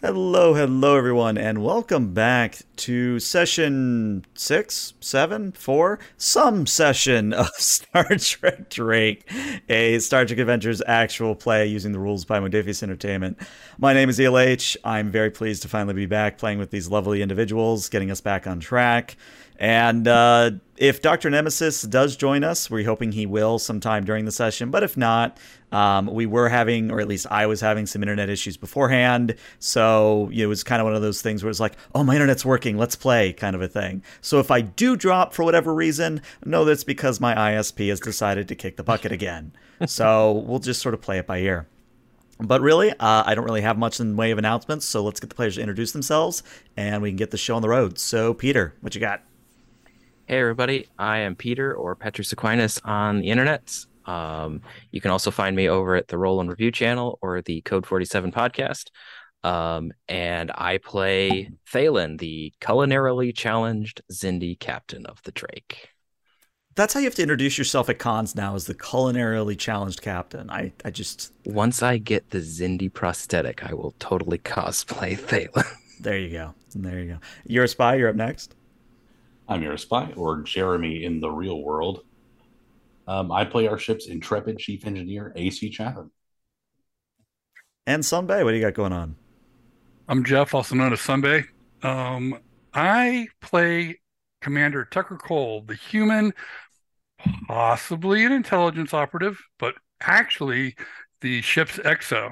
Hello, everyone, and welcome back to session 6, 7, 4, some session of Star Trek Drake, a Star Trek Adventures actual play using the rules by Modiphius Entertainment. My name is ELH. I'm very pleased to finally be back playing with these lovely individuals, getting us back on track. And if Dr. Nemesis does join us, we're hoping he will sometime during the session. But if not, we were having, or at least I was having, some internet issues beforehand. So it was kind of one of those things where it's like, oh, my internet's working, let's play, kind of a thing. So if I do drop for whatever reason, know that's because my ISP has decided to kick the bucket again. So we'll just sort of play it by ear. But really, I don't really have much in the way of announcements. So let's get the players to introduce themselves and we can get the show on the road. So Peter, what you got? Hey everybody, I am Peter or Petrus Aquinas on the internet. You can also find me over at the Roll and Review channel or the Code 47 podcast. And I play Thalen, the culinarily challenged Xindi captain of the Drake. That's how you have to introduce yourself at cons now, as the culinarily challenged captain. I just... Once I get the Xindi prosthetic, I will totally cosplay Thalen. There you go. There you go. You're a spy. You're up next. I'm your spy, or Jeremy in the real world. I play our ship's intrepid chief engineer, AC Chatham. And Sunbay, what do you got going on? I'm Jeff, also known as Sunbay. I play Commander Tucker Cole, the human, possibly an intelligence operative, but actually the ship's XO.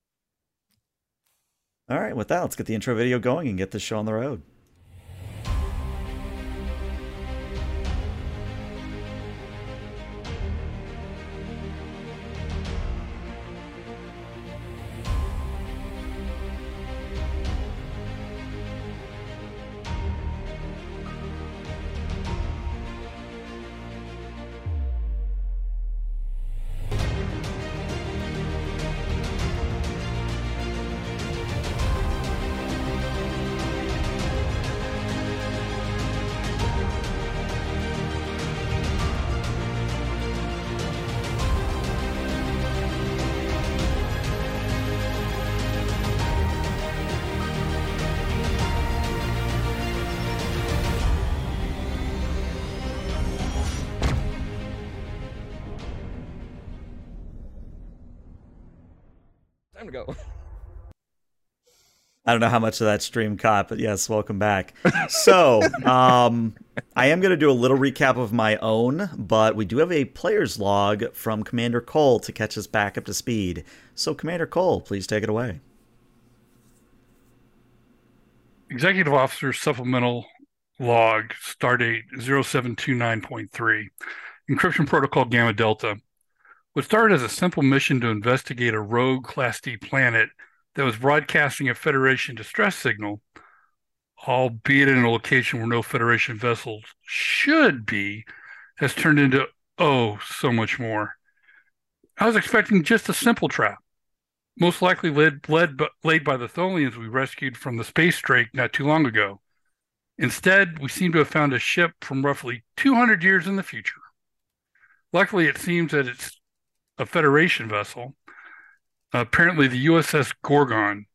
All right, with that, let's get the intro video going and get this show on the road. Time to go. I don't know how much of that stream caught, but yes, welcome back. So, I am going to do a little recap of my own, but we do have a player's log from Commander Cole to catch us back up to speed. So, Commander Cole, please take it away. Executive Officer Supplemental Log, Stardate 0729.3, Encryption Protocol Gamma Delta. What started as a simple mission to investigate a rogue Class D planet that was broadcasting a Federation distress signal, albeit in a location where no Federation vessels should be, has turned into, so much more. I was expecting just a simple trap, most likely laid by the Tholians we rescued from the Space Drake not too long ago. Instead, we seem to have found a ship from roughly 200 years in the future. Luckily, it seems that it's a Federation vessel, apparently the USS Gorgon.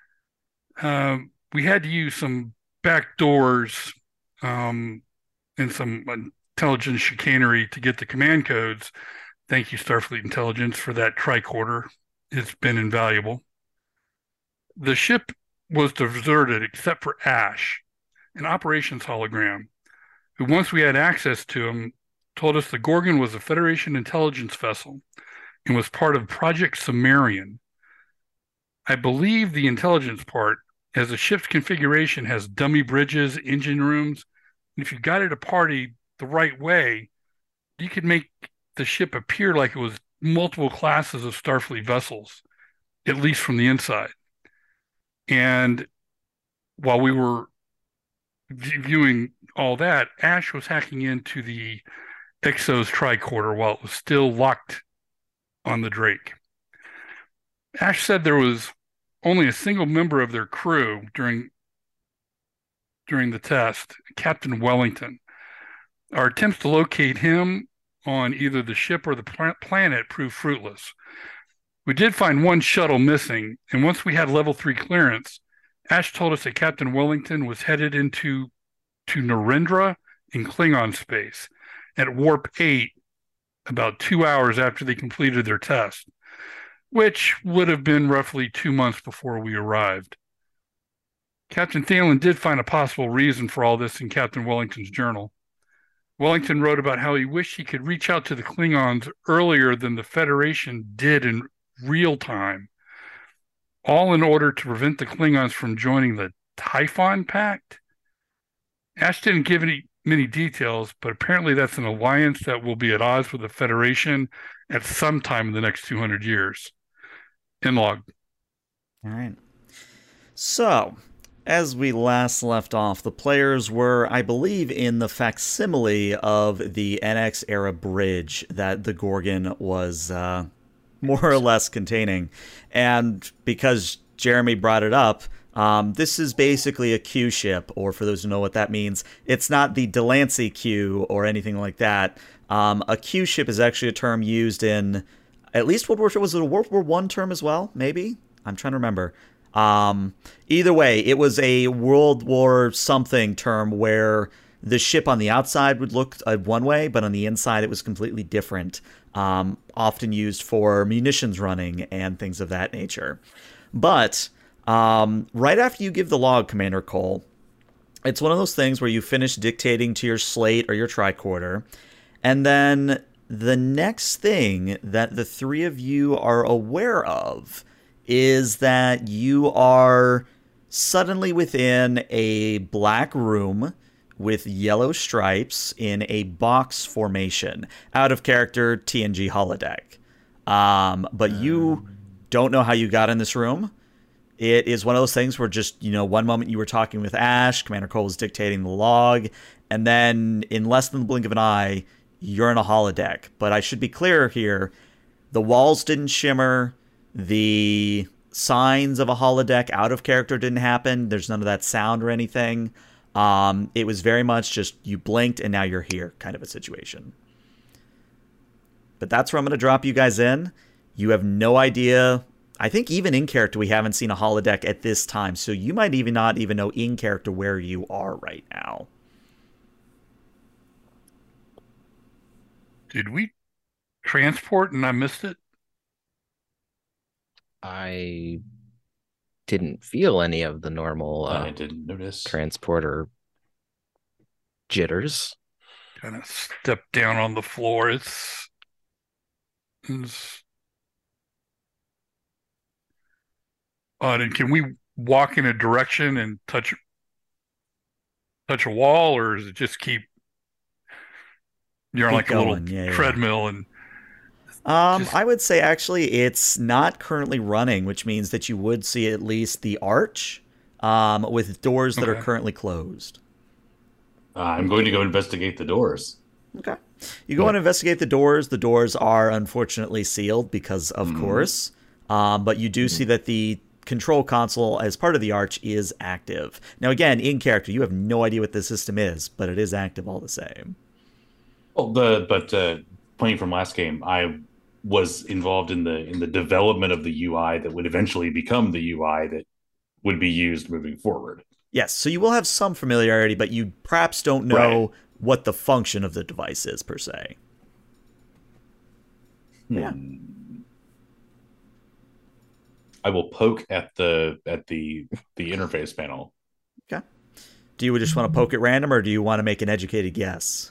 We had to use some back doors and some intelligence chicanery to get the command codes. Thank you, Starfleet Intelligence, for that tricorder. It's been invaluable. The ship was deserted except for Ash, an operations hologram, who, once we had access to him, told us the Gorgon was a Federation intelligence vessel and was part of Project Sumerian. I believe the intelligence part, as the ship's configuration has dummy bridges, engine rooms, and if you guided a party the right way, you could make the ship appear like it was multiple classes of Starfleet vessels, at least from the inside. And while we were viewing all that, Ash was hacking into the XO's tricorder while it was still locked on the Drake. Ash said there was only a single member of their crew during the test, Captain Wellington. Our attempts to locate him on either the ship or the planet proved fruitless. We did find one shuttle missing, and once we had level 3 clearance, Ash told us that Captain Wellington was headed to Narendra in Klingon space at warp 8 about 2 hours after they completed their test, which would have been roughly 2 months before we arrived. Captain Thalen did find a possible reason for all this in Captain Wellington's journal. Wellington wrote about how he wished he could reach out to the Klingons earlier than the Federation did in real time, all in order to prevent the Klingons from joining the Typhon Pact. Ash didn't give many details, but apparently that's an alliance that will be at odds with the Federation at some time in the next 200 years. In log. All right. So, as we last left off, the players were, I believe, in the facsimile of the NX era bridge that the Gorgon was more or less containing. And because Jeremy brought it up, this is basically a Q ship, or for those who know what that means, it's not the Delancey Q or anything like that. A Q ship is actually a term used in at least World War II. Was it a World War I term as well? Maybe? I'm trying to remember. Either way, it was a World War something term where the ship on the outside would look one way, but on the inside it was completely different. Often used for munitions running and things of that nature. But right after you give the log, Commander Cole, it's one of those things where you finish dictating to your slate or your tricorder, and then the next thing that the three of you are aware of is that you are suddenly within a black room with yellow stripes in a box formation, out of character TNG holodeck. But you don't know how you got in this room. It is one of those things where just, one moment you were talking with Ash, Commander Cole was dictating the log, and then in less than the blink of an eye, you're in a holodeck. But I should be clear here, the walls didn't shimmer, the signs of a holodeck out of character didn't happen, there's none of that sound or anything. It was very much just you blinked and now you're here kind of a situation. But that's where I'm going to drop you guys in. You have no idea. I think even in character we haven't seen a holodeck at this time, so you might even not even know in character where you are right now. Did we transport and I missed it? I didn't feel any of the normal I didn't notice transporter jitters. Kind of stepped down on the floor. It's odd. And can we walk in a direction and touch a wall, or does it just keep? You're on like going. A little treadmill and. I would say actually it's not currently running, which means that you would see at least the arch with doors that are currently closed. I'm going to go investigate the doors. Okay. You go and investigate the doors. The doors are unfortunately sealed because, of course. But you do see that the control console as part of the arch is active. Now, again, in character, you have no idea what the system is, but it is active all the same. Well, playing from last game, I was involved in the development of the UI that would eventually become the UI that would be used moving forward. Yes, so you will have some familiarity, but you perhaps don't know what the function of the device is per se. Yeah. I will poke at the interface panel. Okay. Do you just want to poke at random, or do you want to make an educated guess?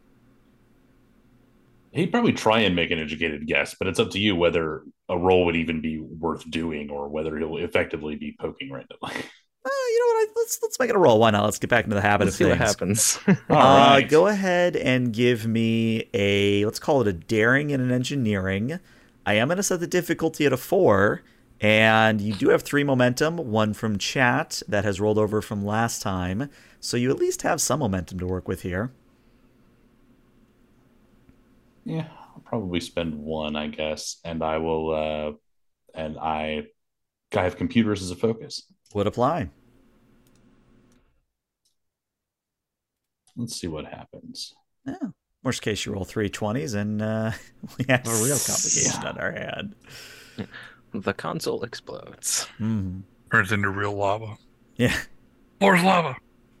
He'd probably try and make an educated guess, but it's up to you whether a roll would even be worth doing or whether he'll effectively be poking randomly. You know what? Let's make it a roll. Why not? Let's get back into the habit of things. See what happens. All right. Go ahead and give me let's call it a daring and an engineering. I am going to set the difficulty at a 4, and you do have 3 momentum, 1 from chat that has rolled over from last time, so you at least have some momentum to work with here. Yeah, I'll probably spend 1, I guess, and I will, and I have computers as a focus. Would apply. Let's see what happens. Yeah. Worst case, you roll 3 20s, and we have a real complication on our hand. The console explodes. Turns into real lava. Yeah. Floor's lava.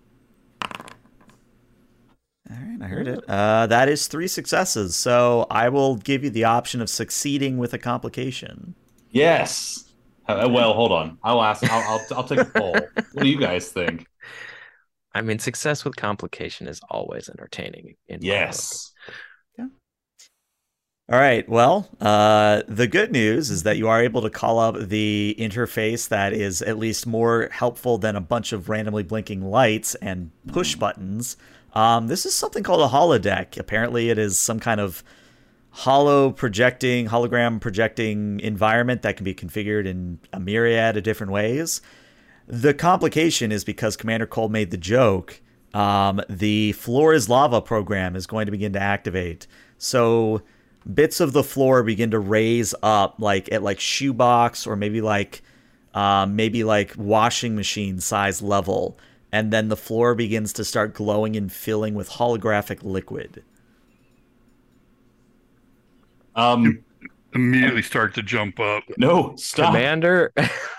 All right, I heard it. That is 3 successes. So I will give you the option of succeeding with a complication. Yes. Well, hold on. I'll take a poll. What do you guys think? I mean, success with complication is always entertaining. Yes. All right. Well, the good news is that you are able to call up the interface that is at least more helpful than a bunch of randomly blinking lights and push buttons. This is something called a holodeck. Apparently, it is some kind of hologram projecting environment that can be configured in a myriad of different ways. The complication is because Commander Cole made the joke. The Floor is Lava program is going to begin to activate. So bits of the floor begin to raise up at shoebox or maybe like washing machine size level, and then the floor begins to start glowing and filling with holographic liquid. Immediately start to jump up. No, stop. Commander.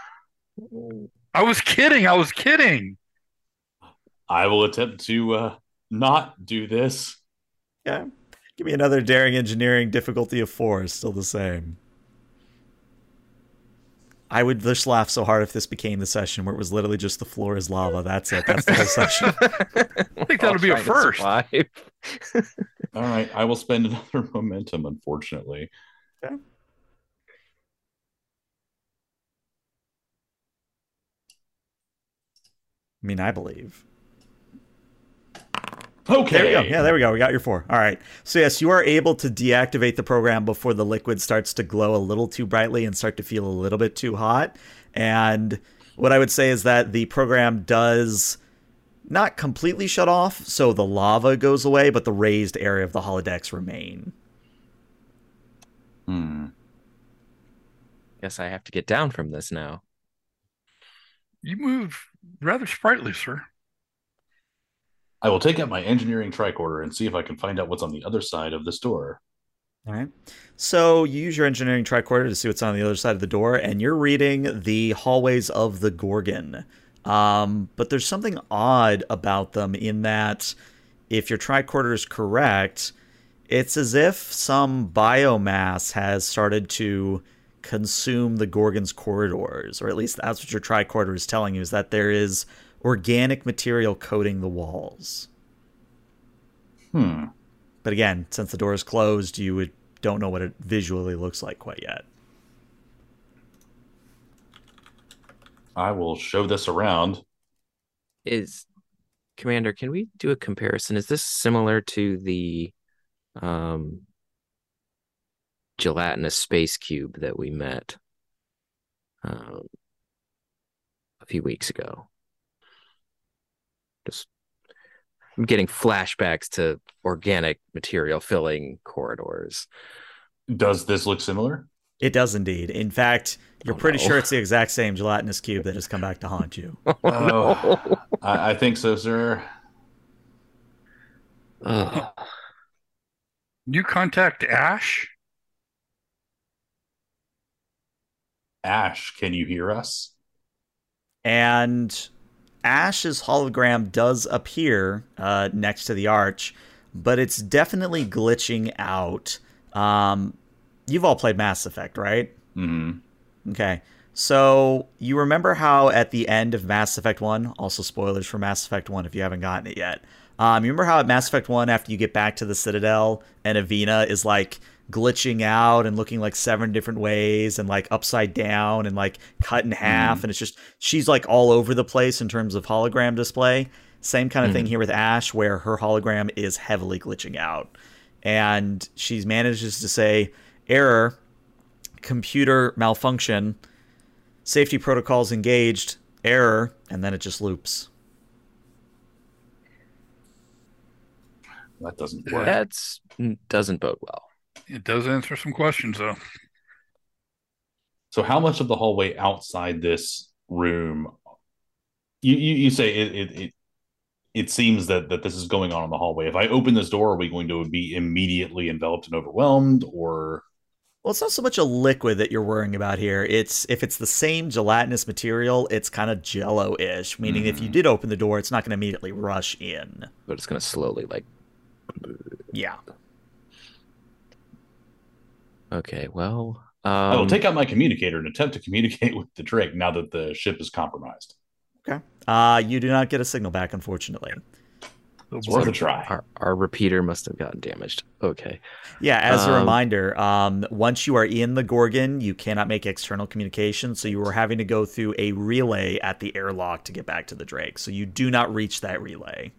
I was kidding. I will attempt to not do this. Yeah. Give me another daring engineering difficulty of 4. Still the same. I would just laugh so hard if this became the session where it was literally just the floor is lava. That's it. That's the whole session. I think that'll be a first. All right. I will spend another momentum, unfortunately. Okay. I mean, I believe. Okay. There we go. Yeah, there we go. We got your 4. All right. So yes, you are able to deactivate the program before the liquid starts to glow a little too brightly and start to feel a little bit too hot. And what I would say is that the program does not completely shut off, so the lava goes away, but the raised area of the holodecks remain. Guess I have to get down from this now. You move rather sprightly, sir. I will take out my engineering tricorder and see if I can find out what's on the other side of this door. All right. So you use your engineering tricorder to see what's on the other side of the door, and you're reading the hallways of the Gorgon. But there's something odd about them in that if your tricorder is correct, it's as if some biomass has started to consume the Gorgon's corridors, or at least that's what your tricorder is telling you, is that there is organic material coating the walls. But again, since the door is closed, you don't know what it visually looks like quite yet. I will show this around. Commander, can we do a comparison? Is this similar to the gelatinous space cube that we met a few weeks ago? I'm getting flashbacks to organic material filling corridors. Does this look similar? It does indeed. In fact, you're pretty sure it's the exact same gelatinous cube that has come back to haunt you. No. I think so, sir. You contact Ash? Ash, can you hear us? And Ash's hologram does appear next to the arch, but it's definitely glitching out. You've all played Mass Effect, right? Mm-hmm. Okay. So you remember how at the end of Mass Effect 1, also spoilers for Mass Effect 1 if you haven't gotten it yet, you remember how at Mass Effect 1, after you get back to the Citadel, and Avina is like glitching out and looking like 7 different ways and like upside down and like cut in half, and it's just, she's like all over the place in terms of hologram display. Same kind of thing here with Ash, where her hologram is heavily glitching out. And she manages to say, error, computer malfunction, safety protocols engaged, error, and then it just loops. That doesn't work. That doesn't bode well. It does answer some questions, though. So how much of the hallway outside this room, you say it seems that this is going on in the hallway. If I open this door, are we going to be immediately enveloped and overwhelmed, or Well, it's not so much a liquid that you're worrying about here. It's if it's the same gelatinous material, it's kind of jello-ish, meaning if you did open the door, it's not going to immediately rush in. But it's going to slowly Yeah. Okay, well, I will take out my communicator and attempt to communicate with the Drake now that the ship is compromised. Okay. You do not get a signal back, unfortunately. It's worth a try. Our repeater must have gotten damaged. Okay. Yeah, as a reminder, once you are in the Gorgon, you cannot make external communication, so you are having to go through a relay at the airlock to get back to the Drake. So you do not reach that relay.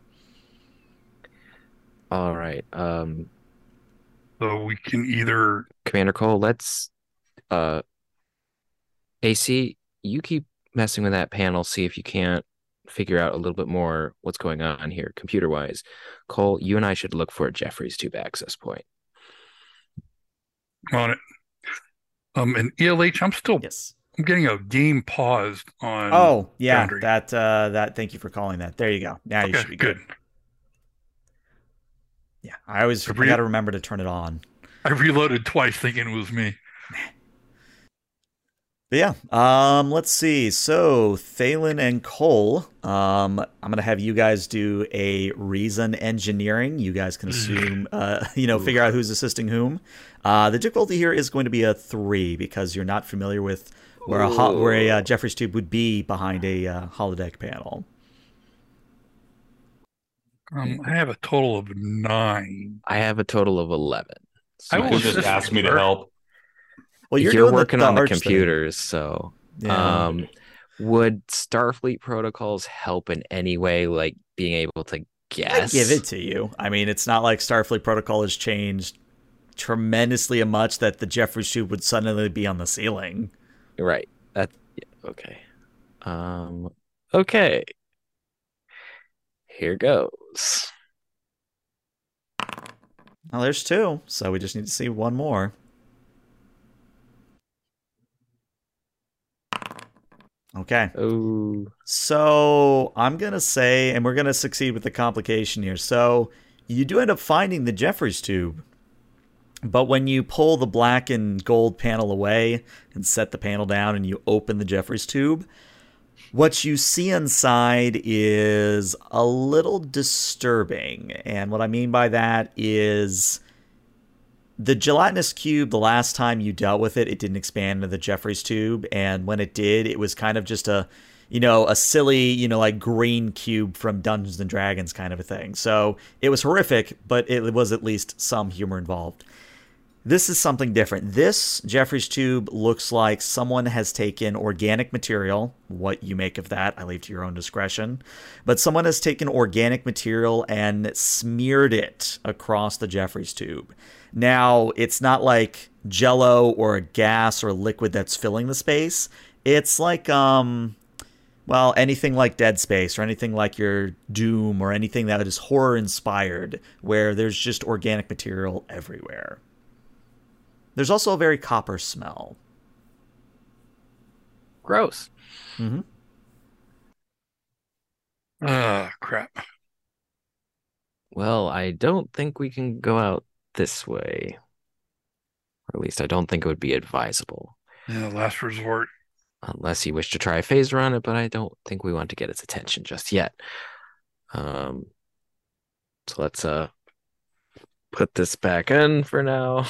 All right. So we can either Commander Cole, let's AC, you keep messing with that panel, see if you can't figure out a little bit more what's going on here computer wise. Cole, you and I should look for a Jefferies tube access point. on it. And ELH, Yes. I'm getting a game paused on. Oh, yeah. Foundry. That. Thank you for calling that. There you go. Now you should be good. Yeah, I got to remember to turn it on. I reloaded twice thinking it was me. But yeah, let's see. So Thalen and Cole, I'm gonna have you guys do a reason engineering. You guys can assume, figure out who's assisting whom. The difficulty here is going to be a 3 because you're not familiar with where a Jefferies tube would be behind a holodeck panel. I have a total of 9. I have a total of 11. So I You just asked me to help. Well, you're working on the arch thing. computers, so Yeah. would Starfleet protocols help in any way, like being able to I guess? give it to you. I mean, it's not like Starfleet protocol has changed tremendously much that the Jefferies tube would suddenly be on the ceiling. Right. Okay. Okay. Here goes. Well, there's 2, so we just need to see one more. Okay. Oh. So I'm going to say, and we're going to succeed with the complication here. So you do end up finding the Jefferies tube. But when you pull the black and gold panel away and set the panel down and you open the Jefferies tube, what you see inside is a little disturbing. And what I mean by that is the gelatinous cube, the last time you dealt with it, it didn't expand into the Jefferies tube. And when it did, it was kind of just a silly, like green cube from Dungeons and Dragons kind of a thing. So it was horrific, but it was at least some humor involved. This is something different. This Jefferies tube looks like someone has taken organic material. What you make of that, I leave to your own discretion. But someone has taken organic material and smeared it across the Jefferies tube. Now, it's not like Jello or a gas or a liquid that's filling the space. It's like, anything like Dead Space or anything like your Doom or anything that is horror-inspired, where there's just organic material everywhere. There's also a very copper smell. Gross. Mm-hmm. Crap. Well, I don't think we can go out this way. Or at least I don't think it would be advisable. Yeah, last resort. Unless you wish to try a phaser on it, but I don't think we want to get its attention just yet. So let's put this back in for now.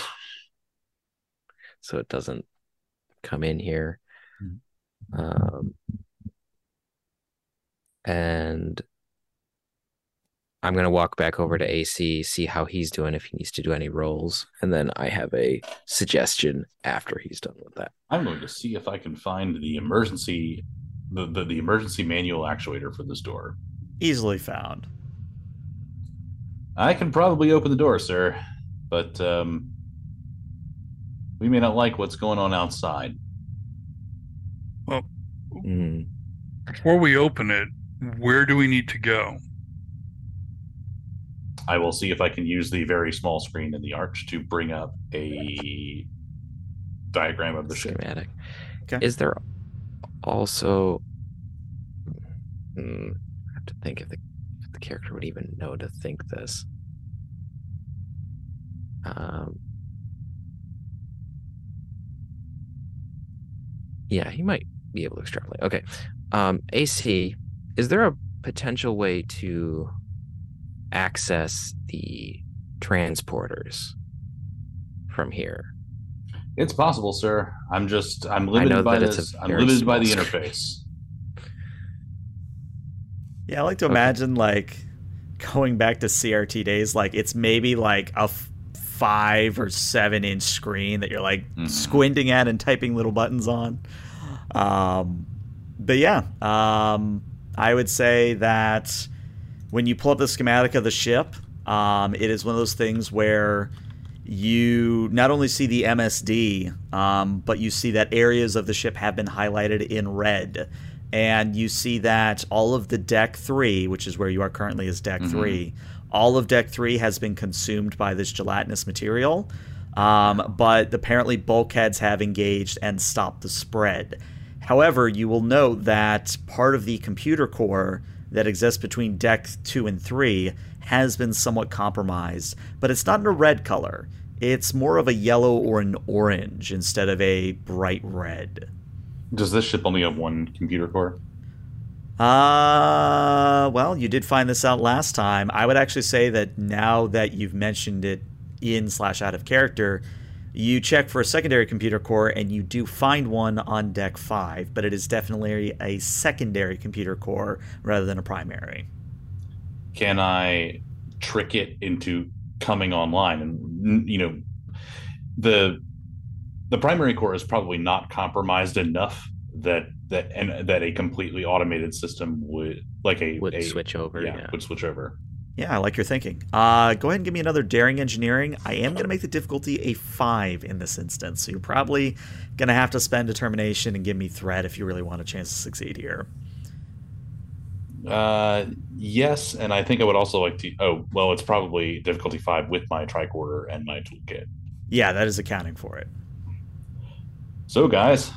So it doesn't come in here. And I'm going to walk back over to AC, see how he's doing, if he needs to do any rolls. And then I have a suggestion after he's done with that. I'm going to see if I can find the emergency manual actuator for this door. Easily found. I can probably open the door, sir, but we may not like what's going on outside. Well, before we open it, where do we need to go? I will see if I can use the very small screen in the arch to bring up a diagram of the schematic. Okay. Is there also... I have to think if the character would even know to think this. Yeah, he might be able to extrapolate. Okay. AC, is there a potential way to access the transporters from here? It's possible, sir. I'm I limited know by that it's a this. I'm very limited by small the screen. interface. Yeah, I like to Okay. imagine like going back to CRT days, like it's maybe like a 5 or 7 inch screen that you're like squinting at and typing little buttons on. But yeah, I would say that when you pull up the schematic of the ship, it is one of those things where you not only see the MSD, but you see that areas of the ship have been highlighted in red. And you see that all of the Deck 3, which is where you are currently as Deck 3, all of Deck 3 has been consumed by this gelatinous material. But apparently bulkheads have engaged and stopped the spread. However, you will note that part of the computer core that exists between Deck 2 and 3 has been somewhat compromised, but it's not in a red color. It's more of a yellow or an orange instead of a bright red. Does this ship only have one computer core? Well, you did find this out last time. I would actually say that now that you've mentioned it in/out of character, you check for a secondary computer core and you do find one on Deck 5, but it is definitely a secondary computer core rather than a primary. Can I trick it into coming online? And the primary core is probably not compromised enough that a completely automated system would Switch over. would switch over. Yeah, I like your thinking. Go ahead and give me another daring engineering. I am going to make the difficulty a 5 in this instance, so you're probably going to have to spend determination and give me threat if you really want a chance to succeed here. Yes, and I think I would also like to. Oh, well, it's probably difficulty 5 with my tricorder and my toolkit. Yeah, that is accounting for it. So, guys,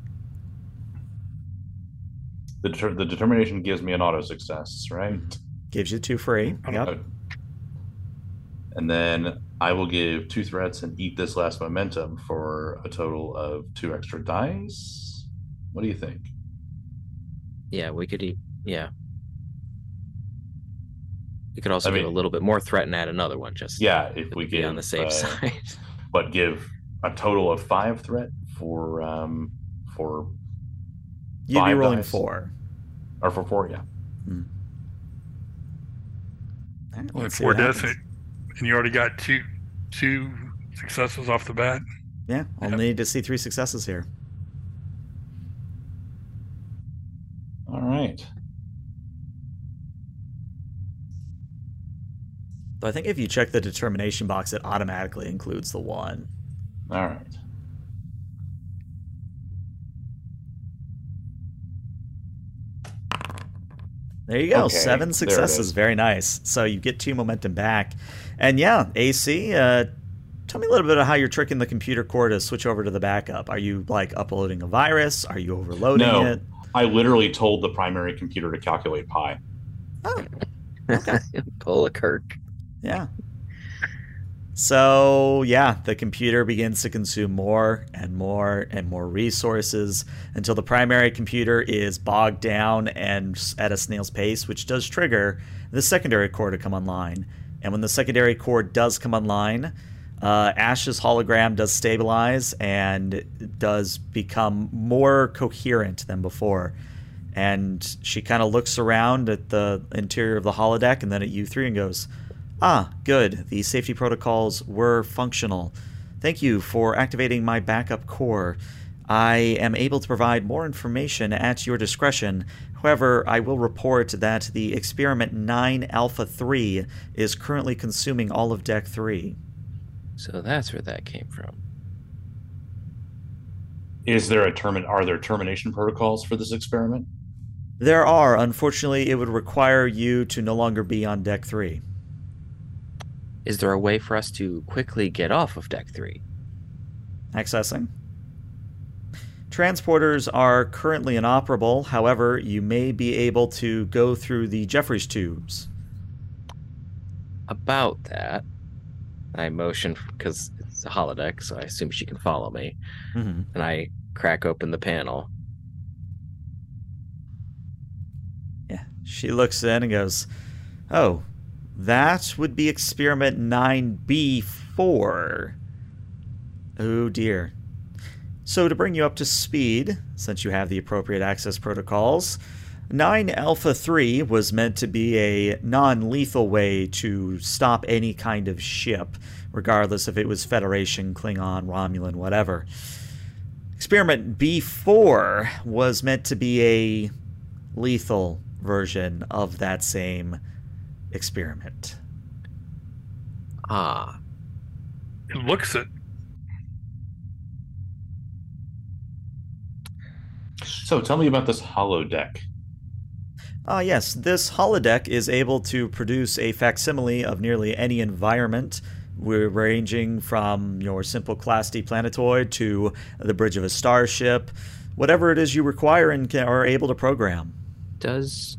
the determination gives me an auto success, right? Gives you 2 free. Yep. And then I will give 2 threats and eat this last momentum for a total of 2 extra dice. What do you think? Yeah, we could eat. Yeah. We could also give a little bit more threat and add another one, just if we be get on the safe side. But give a total of 5 threat for You'd be rolling dice. 4. Or for 4, yeah. Right, Only let's see 4 what deaths, happens. and you already got two successes off the bat. Yeah, I'll need to see 3 successes here. All right. So I think if you check the determination box, it automatically includes the 1. All right. There you go. Okay, 7 there it successes. is. Very nice. So you get 2 momentum back. And yeah, AC, tell me a little bit of how you're tricking the computer core to switch over to the backup. Are you like uploading a virus? Are you overloading No, it? I literally told the primary computer to calculate pi. Oh, okay. Pull a Kirk. Yeah. So, yeah, the computer begins to consume more and more and more resources until the primary computer is bogged down and at a snail's pace, which does trigger the secondary core to come online. And when the secondary core does come online, Ash's hologram does stabilize and does become more coherent than before. And she kind of looks around at the interior of the holodeck and then at you 3 and goes, "Ah, good. The safety protocols were functional. Thank you for activating my backup core. I am able to provide more information at your discretion. However, I will report that the Experiment 9 Alpha 3 is currently consuming all of Deck 3. So that's where that came from. Are there termination protocols for this experiment? There are. Unfortunately, it would require you to no longer be on Deck 3. Is there a way for us to quickly get off of Deck 3? Accessing. Transporters are currently inoperable. However, you may be able to go through the Jeffries tubes. About that, I motion because it's a holodeck, so I assume she can follow me. Mm-hmm. And I crack open the panel. Yeah. She looks in and goes, "Oh, that would be experiment 9B4. Oh dear. So to bring you up to speed, since you have the appropriate access protocols, 9 Alpha 3 was meant to be a non-lethal way to stop any kind of ship, regardless if it was Federation, Klingon, Romulan, whatever. Experiment B4 was meant to be a lethal version of that same experiment." Ah, It looks it. So tell me about this holodeck. Yes, this holodeck is able to produce a facsimile of nearly any environment. We're ranging from your simple Class D planetoid to the bridge of a starship, whatever it is you require and are able to program. does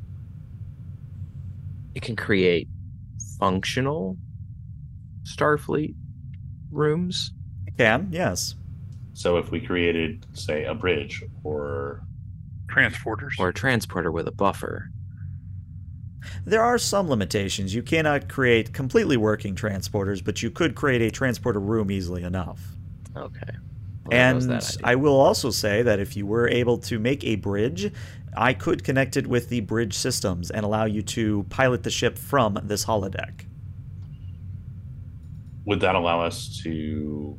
it can create functional Starfleet rooms? It can, yes. So if we created, say, a bridge or Transporters. Or a transporter with a buffer? There are some limitations. You cannot create completely working transporters, but you could create a transporter room easily enough. Okay. Well, there goes And that idea. I will also say that if you were able to make a bridge, I could connect it with the bridge systems and allow you to pilot the ship from this holodeck. would that allow us to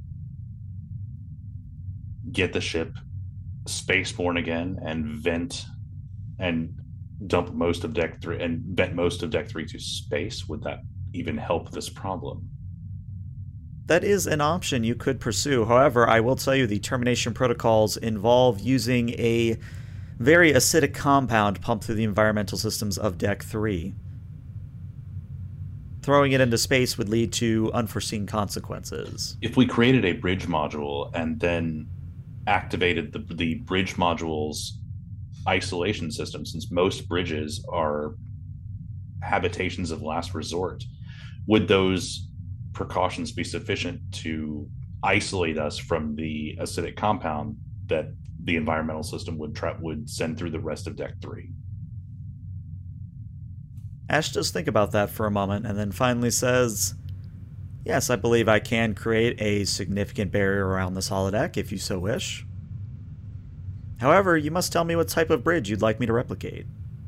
get the ship spaceborne again and vent and dump most of deck 3 and vent most of deck 3 to space? Would that even help this problem? That is an option you could pursue. However, I will tell you the termination protocols involve using a very acidic compound pumped through the environmental systems of Deck 3. Throwing it into space would lead to unforeseen consequences. If we created a bridge module and then activated the bridge module's isolation system, since most bridges are habitations of last resort, would those precautions be sufficient to isolate us from the acidic compound that the environmental system would send through the rest of deck 3? Ash does think about that for a moment and then finally says, "Yes, I believe I can create a significant barrier around this holodeck if you so wish. However, you must tell me what type of bridge you'd like me to replicate."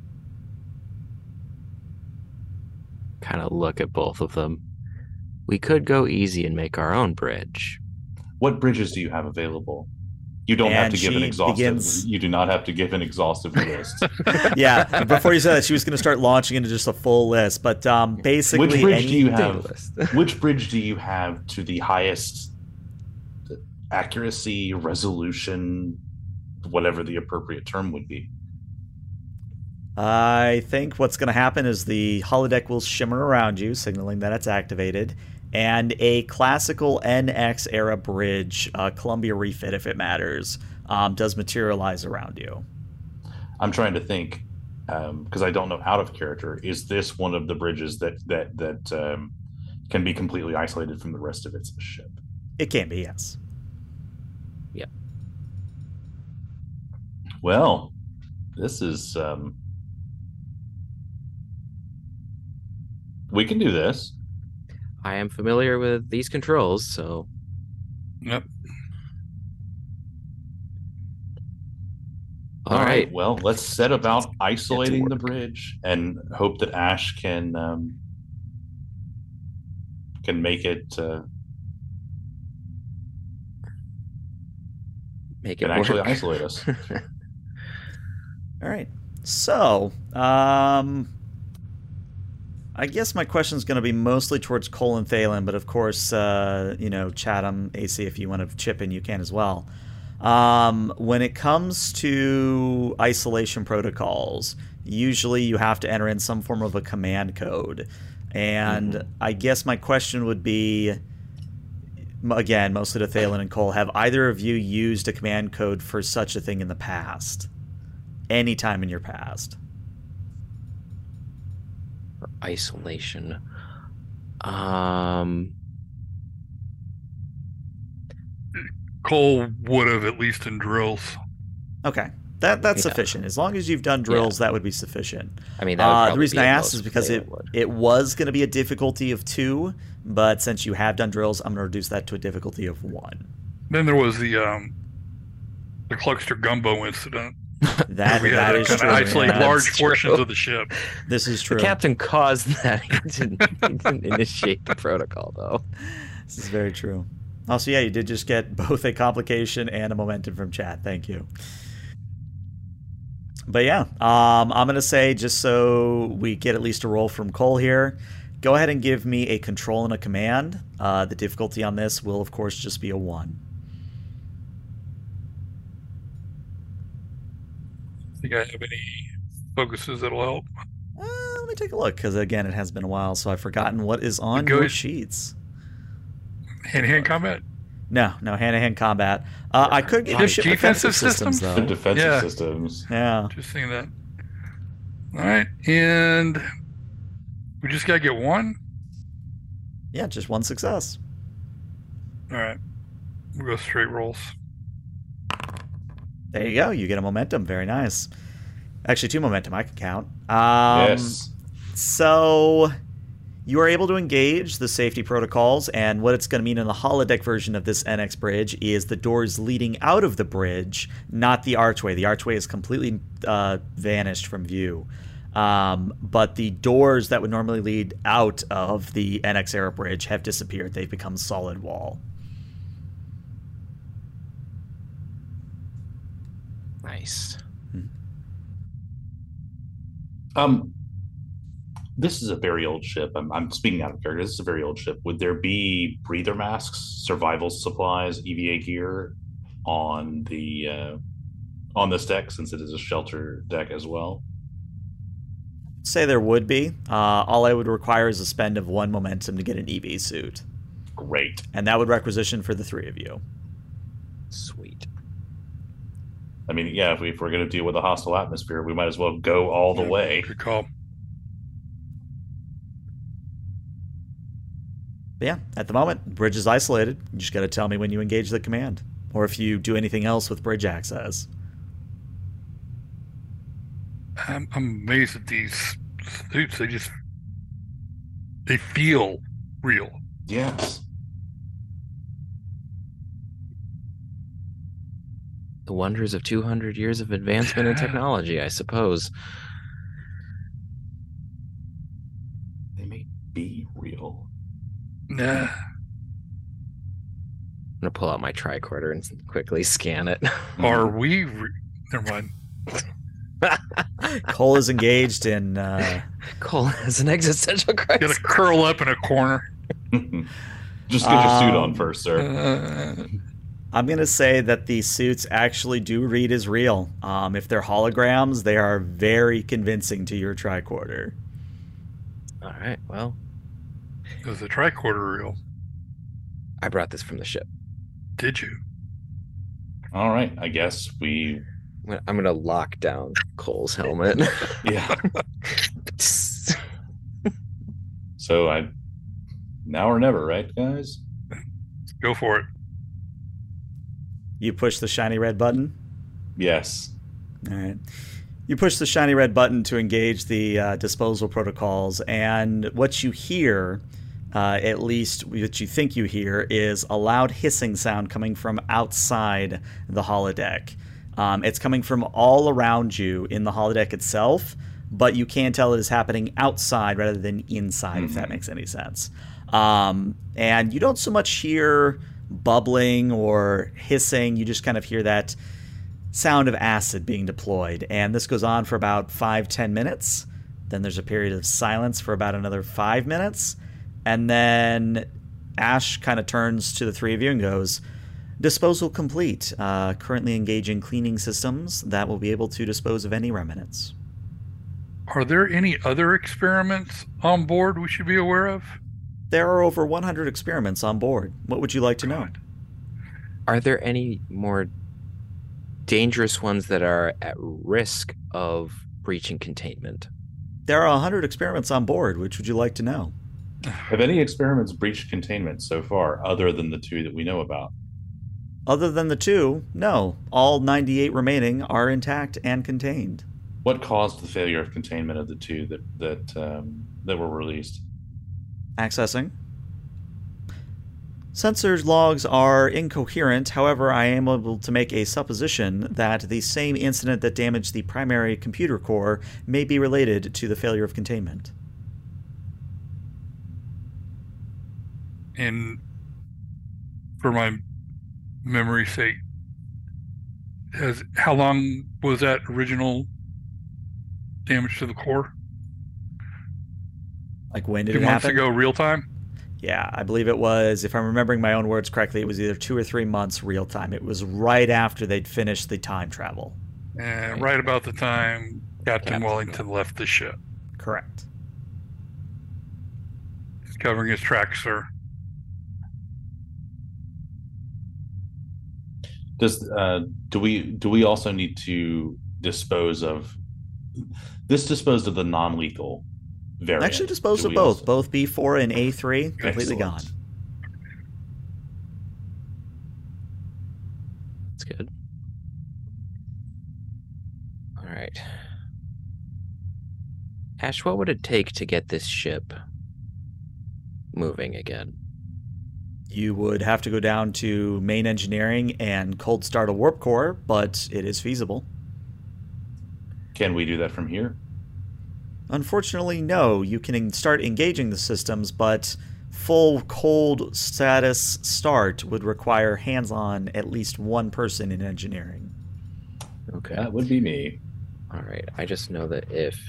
Kind of look at both of them. We could go easy and make our own bridge. What bridges do you have available? You don't have And to give an she exhaustive. begins- You do not have to give an exhaustive list. Yeah, before you said that, she was going to start launching into just a full list. But basically, Which bridge do you Data have? list. Which bridge do you have to the highest accuracy, resolution, whatever the appropriate term would be? I think what's going to happen is the holodeck will shimmer around you, signaling that it's activated, and a classical NX era bridge, Columbia refit if it matters, does materialize around you. I'm trying to think because I don't know out of character. Is this one of the bridges that can be completely isolated from the rest of its ship? It can be, yes. Yeah. Well, this is. We can do this. I am familiar with these controls, so Yep. all right. Well, let's set about Get isolating to the work. bridge and hope that Ash can make it Make it can actually work. isolate us. All right. So, I guess my question is going to be mostly towards Cole and Thalen, but of course, Chatham, AC, if you want to chip in, you can as well. When it comes to isolation protocols, usually you have to enter in some form of a command code. And I guess my question would be, again, mostly to Thalen and Cole, have either of you used a command code for such a thing in the past? Anytime in your past? Isolation. Cole would have at least in drills. Okay. That's Yeah. sufficient. As long as you've done drills, that would be sufficient. I mean, that would The probably reason be I the asked most is because they would. it was going to be a difficulty of 2, but since you have done drills, I'm going to reduce that to a difficulty of 1. Then there was the Cluckster Gumbo incident. That We had is to kind true. of isolate yeah. large That's true. portions of the ship. This is The true. captain caused that. He didn't initiate the protocol, though. This is very true. Also, yeah, you did just get both a complication and a momentum from chat. Thank you. But yeah, I'm going to say, just so we get at least a roll from Cole here, go ahead and give me a control and a command. The difficulty on this will, of course, just be a 1. Think I have any focuses that'll help? Let me take a look, because again, it has been a while, so I've forgotten what is on Go your ahead. sheets. Hand-to-hand combat. No hand-to-hand combat. I could give you ship Defensive defensive systems, systems? The though. defensive Yeah. systems. Yeah. Just saying that. All right, and we just gotta get one. Yeah, just 1 success. All right, we'll go straight rolls. There you go. You get a momentum. Very nice. Actually, 2 momentum. I can count. Yes. So you are able to engage the safety protocols, and what it's going to mean in the holodeck version of this NX bridge is the doors leading out of the bridge, not the archway. The archway is completely vanished from view. But the doors that would normally lead out of the NX Air bridge have disappeared. They've become solid wall. Nice. This is a very old ship. I'm speaking out of character. This is a very old ship. Would there be breather masks, survival supplies, EVA gear on this deck, since it is a shelter deck as well? Say there would be. All I would require is a spend of 1 momentum to get an EV suit. Great. And that would requisition for the 3 of you. Sweet. I mean, yeah, if we're going to deal with a hostile atmosphere, we might as well go all the way. Good call. But yeah, at the moment, bridge is isolated. You just got to tell me when you engage the command, or if you do anything else with bridge access. I'm amazed at these suits. They feel real. Yes. The wonders of 200 years of advancement in technology, I suppose. They may be real. Nah. I'm gonna pull out my tricorder and quickly scan it. Are we? Never mind. Cole is engaged in. Cole has an existential crisis. Gonna curl up in a corner. Just get your suit on first, sir. I'm going to say that the suits actually do read as real. If they're holograms, they are very convincing to your tricorder. All right. Well, Is the tricorder real? I brought this from the ship. Did you? All right. I guess we. I'm gonna lock down Cole's helmet. Yeah. So now or never, right, guys? Go for it. You push the shiny red button. Yes. All right. You push the shiny red button to engage the disposal protocols, and what you hear, at least what you think you hear, is a loud hissing sound coming from outside the holodeck. It's coming from all around you in the holodeck itself, but you can tell it is happening outside rather than inside, if that makes any sense. And you don't so much hear bubbling or hissing, you just kind of hear that sound of acid being deployed. And this goes on for about 5-10 minutes. Then there's a period of silence for about another 5 minutes. And then Ash kind of turns to the 3 of you and goes, "Disposal complete. Currently engaging cleaning systems that will be able to dispose of any remnants." Are there any other experiments on board we should be aware of? There are over 100 experiments on board. What would you like to know? God. Are there any more dangerous ones that are at risk of breaching containment? There are 100 experiments on board. Which would you like to know? Have any experiments breached containment so far, other than the 2 that we know about? Other than the two, no. All 98 remaining are intact and contained. What caused the failure of containment of the two that were released? Accessing. Sensors logs are incoherent, however, I am able to make a supposition that the same incident that damaged the primary computer core may be related to the failure of containment. And for my memory's sake, how long was that original damage to the core? Like, when did 2 it months happen? ago, real time? Yeah, I believe it was, if I'm remembering my own words correctly, it was either 2 or 3 months real time. It was right after they'd finished the time travel. And right about the time Captain Wellington left the ship. Correct. He's covering his tracks, sir. Do we also need to dispose of the non-lethal variant? Actually disposed of both. Both B4 and A3 completely Excellent. gone. That's good. All right. Ash, what would it take to get this ship moving again? You would have to go down to main engineering and cold start a warp core, but it is feasible. Can we do that from here? Unfortunately, no. You can start engaging the systems, but full cold status start would require hands-on at least one person in engineering. Okay. That would be me. All right. I just know that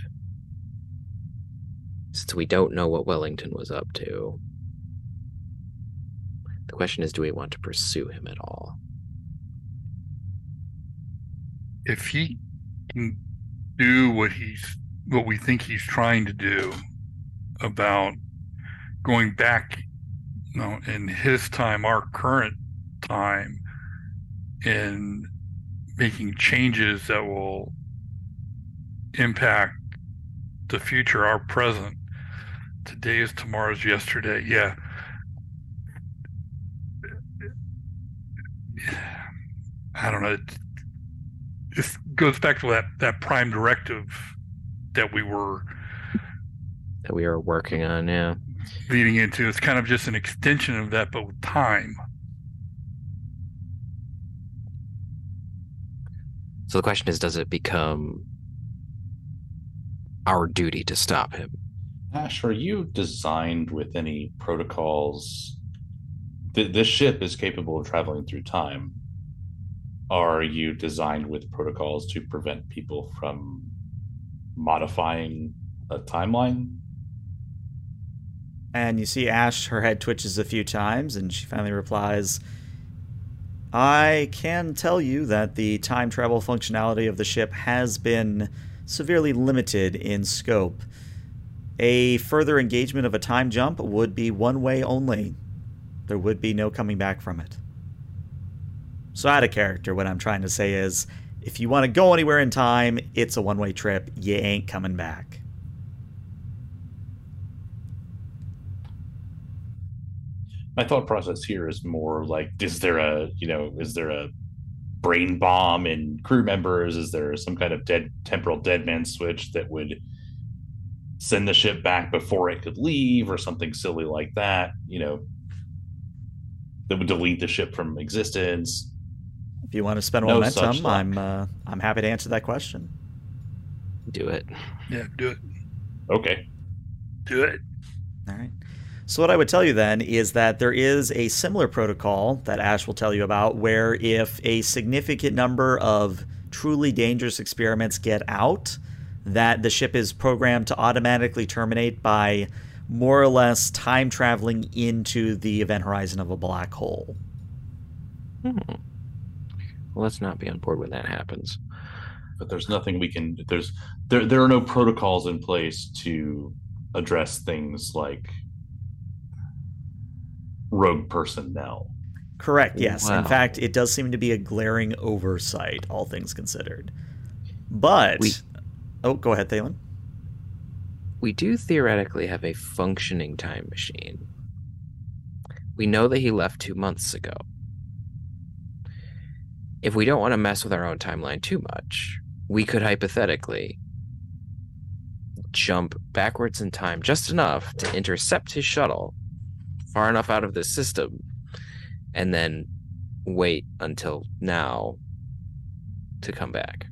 since we don't know what Wellington was up to, the question is, do we want to pursue him at all? If he can do what we think he's trying to do about going back, in his time, our current time, and making changes that will impact the future, our present. Today is tomorrow's yesterday. Yeah. I don't know. This goes back to that prime directive that we were working on, yeah. leading into. It's kind of just an extension of that, but with time. So the question is, does it become our duty to stop him? Ash, are you designed with any protocols? This ship is capable of traveling through time. Are you designed with protocols to prevent people from modifying a timeline? And you see Ash, her head twitches a few times, and she finally replies, I can tell you that the time travel functionality of the ship has been severely limited in scope. A further engagement of a time jump would be one way only. There would be no coming back from it. So out of character, what I'm trying to say is, if you want to go anywhere in time, it's a one-way trip. You ain't coming back. My thought process here is more like, is there a brain bomb in crew members? Is there some kind of temporal dead man switch that would send the ship back before it could leave, or something silly like that, that would delete the ship from existence? If you want to spend No momentum, such luck. I'm happy to answer that question. Do it. Yeah, do it. Okay. Do it. All right. So what I would tell you then is that there is a similar protocol that Ash will tell you about, where if a significant number of truly dangerous experiments get out, that the ship is programmed to automatically terminate by more or less time traveling into the event horizon of a black hole. Well, let's not be on board when that happens. But there's nothing we can. There are no protocols in place to address things like rogue personnel. Correct, yes. Wow. In fact, it does seem to be a glaring oversight, all things considered. But... Oh, go ahead, Thalen. We do theoretically have a functioning time machine. We know that he left 2 months ago. if we don't want to mess with our own timeline too much, we could hypothetically jump backwards in time just enough to intercept his shuttle far enough out of the system and then wait until now to come back.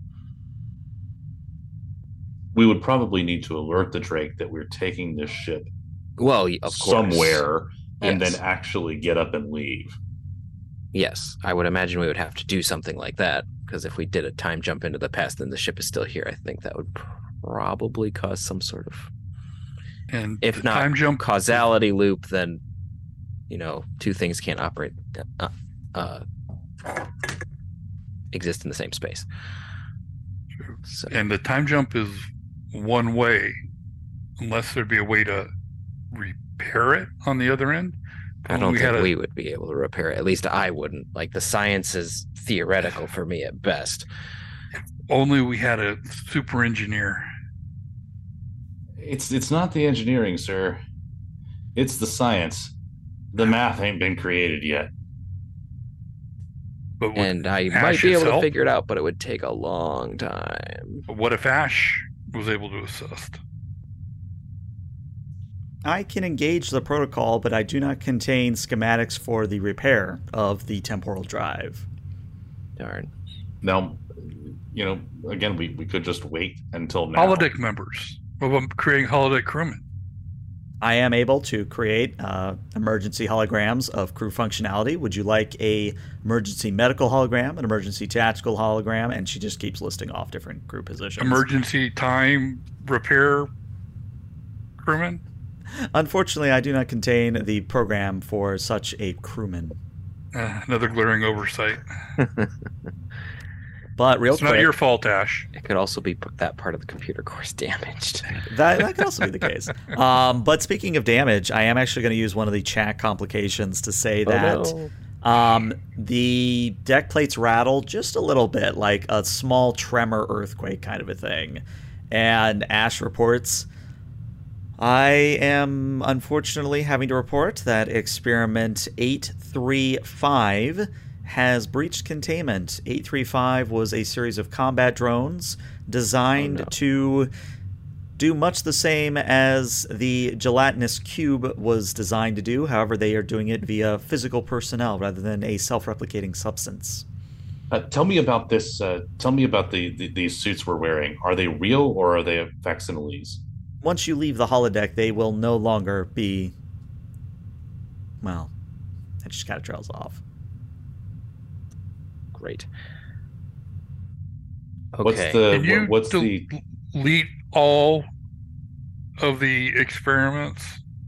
We would probably need to alert the Drake that we're taking this ship Well, of course. somewhere and Yes. then actually get up and leave. Yes, I would imagine we would have to do something like that, because if we did a time jump into the past and the ship is still here, I think that would probably cause some sort of, And if the not time jump causality loop, then, two things can't operate, exist in the same space. So, and the time jump is one way, unless there'd be a way to repair it on the other end. I don't think we would be able to repair it. At least I wouldn't. Like, the science is theoretical for me at best. Only we had a super engineer. It's not the engineering, sir. It's the science. The math ain't been created yet. But And I Ash might be able to itself? figure it out, but it would take a long time. what if Ash was able to assist? I can engage the protocol, but I do not contain schematics for the repair of the temporal drive. Darn. Now, again, we could just wait until now. Holodeck members. What about creating holodeck crewmen? I am able to create emergency holograms of crew functionality. Would you like a emergency medical hologram, an emergency tactical hologram? And she just keeps listing off different crew positions. Emergency time repair crewmen? Unfortunately, I do not contain the program for such a crewman. Another glaring oversight. But real It's quick, not your fault, Ash. It could also be that part of the computer course damaged. that could also be the case. But speaking of damage, I am actually going to use one of the chat complications to say that the deck plates rattle just a little bit, like a small tremor earthquake kind of a thing. And Ash reports, I am unfortunately having to report that experiment 835 has breached containment. 835 was a series of combat drones designed to do much the same as the gelatinous cube was designed to do. However, they are doing it via physical personnel rather than a self-replicating substance. Tell me about this. Tell me about these suits we're wearing. Are they real or are they facsimiles? Once you leave the holodeck, they will no longer be... Well, it just kind of trails off. Great. What's Okay. Can you the delete all of the experiments?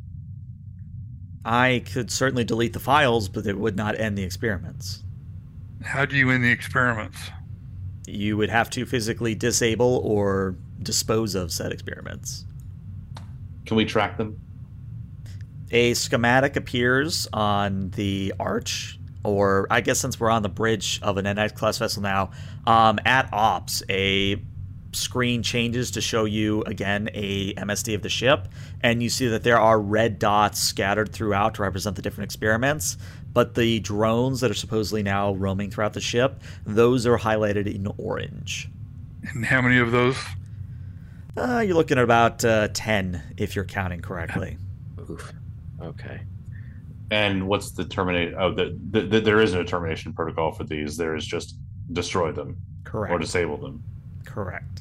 I could certainly delete the files, but it would not end the experiments. How do you end the experiments? You would have to physically disable or dispose of said experiments. Can we track them? A schematic appears on the arch, or I guess since we're on the bridge of an NX class vessel now, at ops, a screen changes to show you again a MSD of the ship, and you see that there are red dots scattered throughout to represent the different experiments, but the drones that are supposedly now roaming throughout the ship, those are highlighted in orange. And how many of those? You're looking at about 10 if you're counting correctly. Oof. Okay. And what's the terminate? Oh, there isn't a termination protocol for these. There is just destroy them Correct. or disable them. Correct.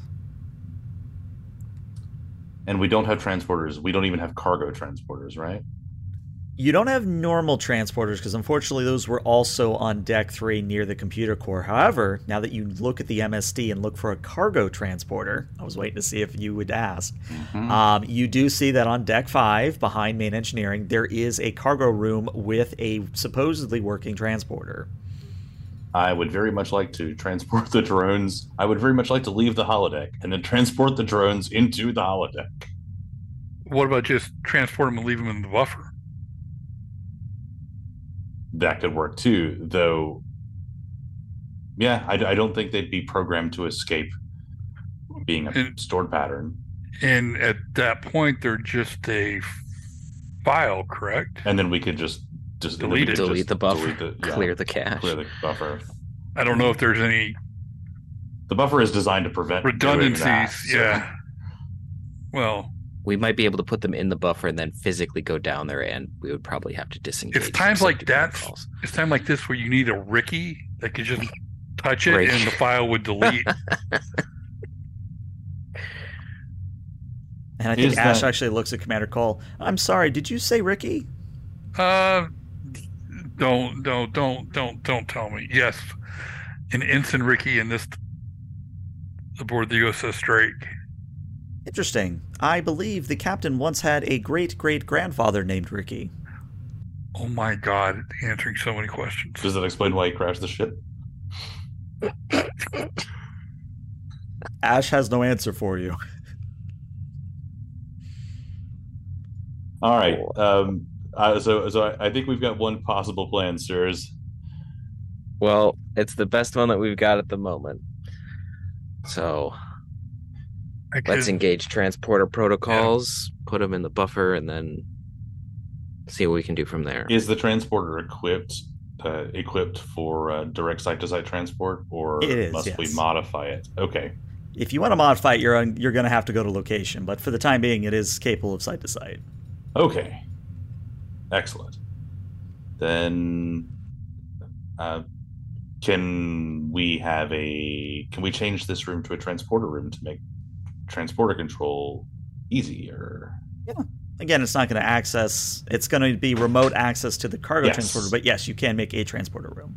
And we don't have transporters. We don't even have cargo transporters, right? You don't have normal transporters because unfortunately those were also on Deck 3 near the computer core. However, now that you look at the MSD and look for a cargo transporter, I was waiting to see if you would ask, you do see that on Deck 5 behind main engineering there is a cargo room with a supposedly working transporter. I would very much like to transport the drones. I would very much like to leave the holodeck and then transport the drones into the holodeck. What about just transport them and leave them in the buffer? That could work too, though. Yeah, I don't think they'd be programmed to escape being a stored pattern. And at that point, they're just a file, correct? And then we could just Delete it. Delete the buffer. Delete Clear the cache. Clear the buffer. I don't know if there's any The buffer is designed to prevent doing redundancies. that, so- Yeah. Well, We might be able to put them in the buffer and then physically go down there, and we would probably have to disengage. it's times some like safety that. protocols. It's time like this where you need a Ricky that could just touch it Right. and the file would delete. And I think Is Ash that- actually looks at Commander Cole. I'm sorry, did you say Ricky? Don't tell me. Yes, an Ensign Ricky in this aboard the USS Drake. Interesting. I believe the captain once had a great-great-grandfather named Ricky. Oh my God, answering so many questions. Does that explain why he crashed the ship? Ash has no answer for you. All right. So I think we've got one possible plan, sirs. Well, it's the best one that we've got at the moment. So let's engage transporter protocols, put them in the buffer, and then see what we can do from there. Is the transporter equipped for direct site-to-site transport, or It is, must we yes. modify it? Okay. If you want to modify it, you're going to have to go to location, but for the time being, it is capable of site-to-site. Okay. Excellent. Then, can we change this room to a transporter room to make transporter control easier? Again, it's not going to access. It's going to be remote access to the cargo Yes. transporter, but yes, you can make a transporter room.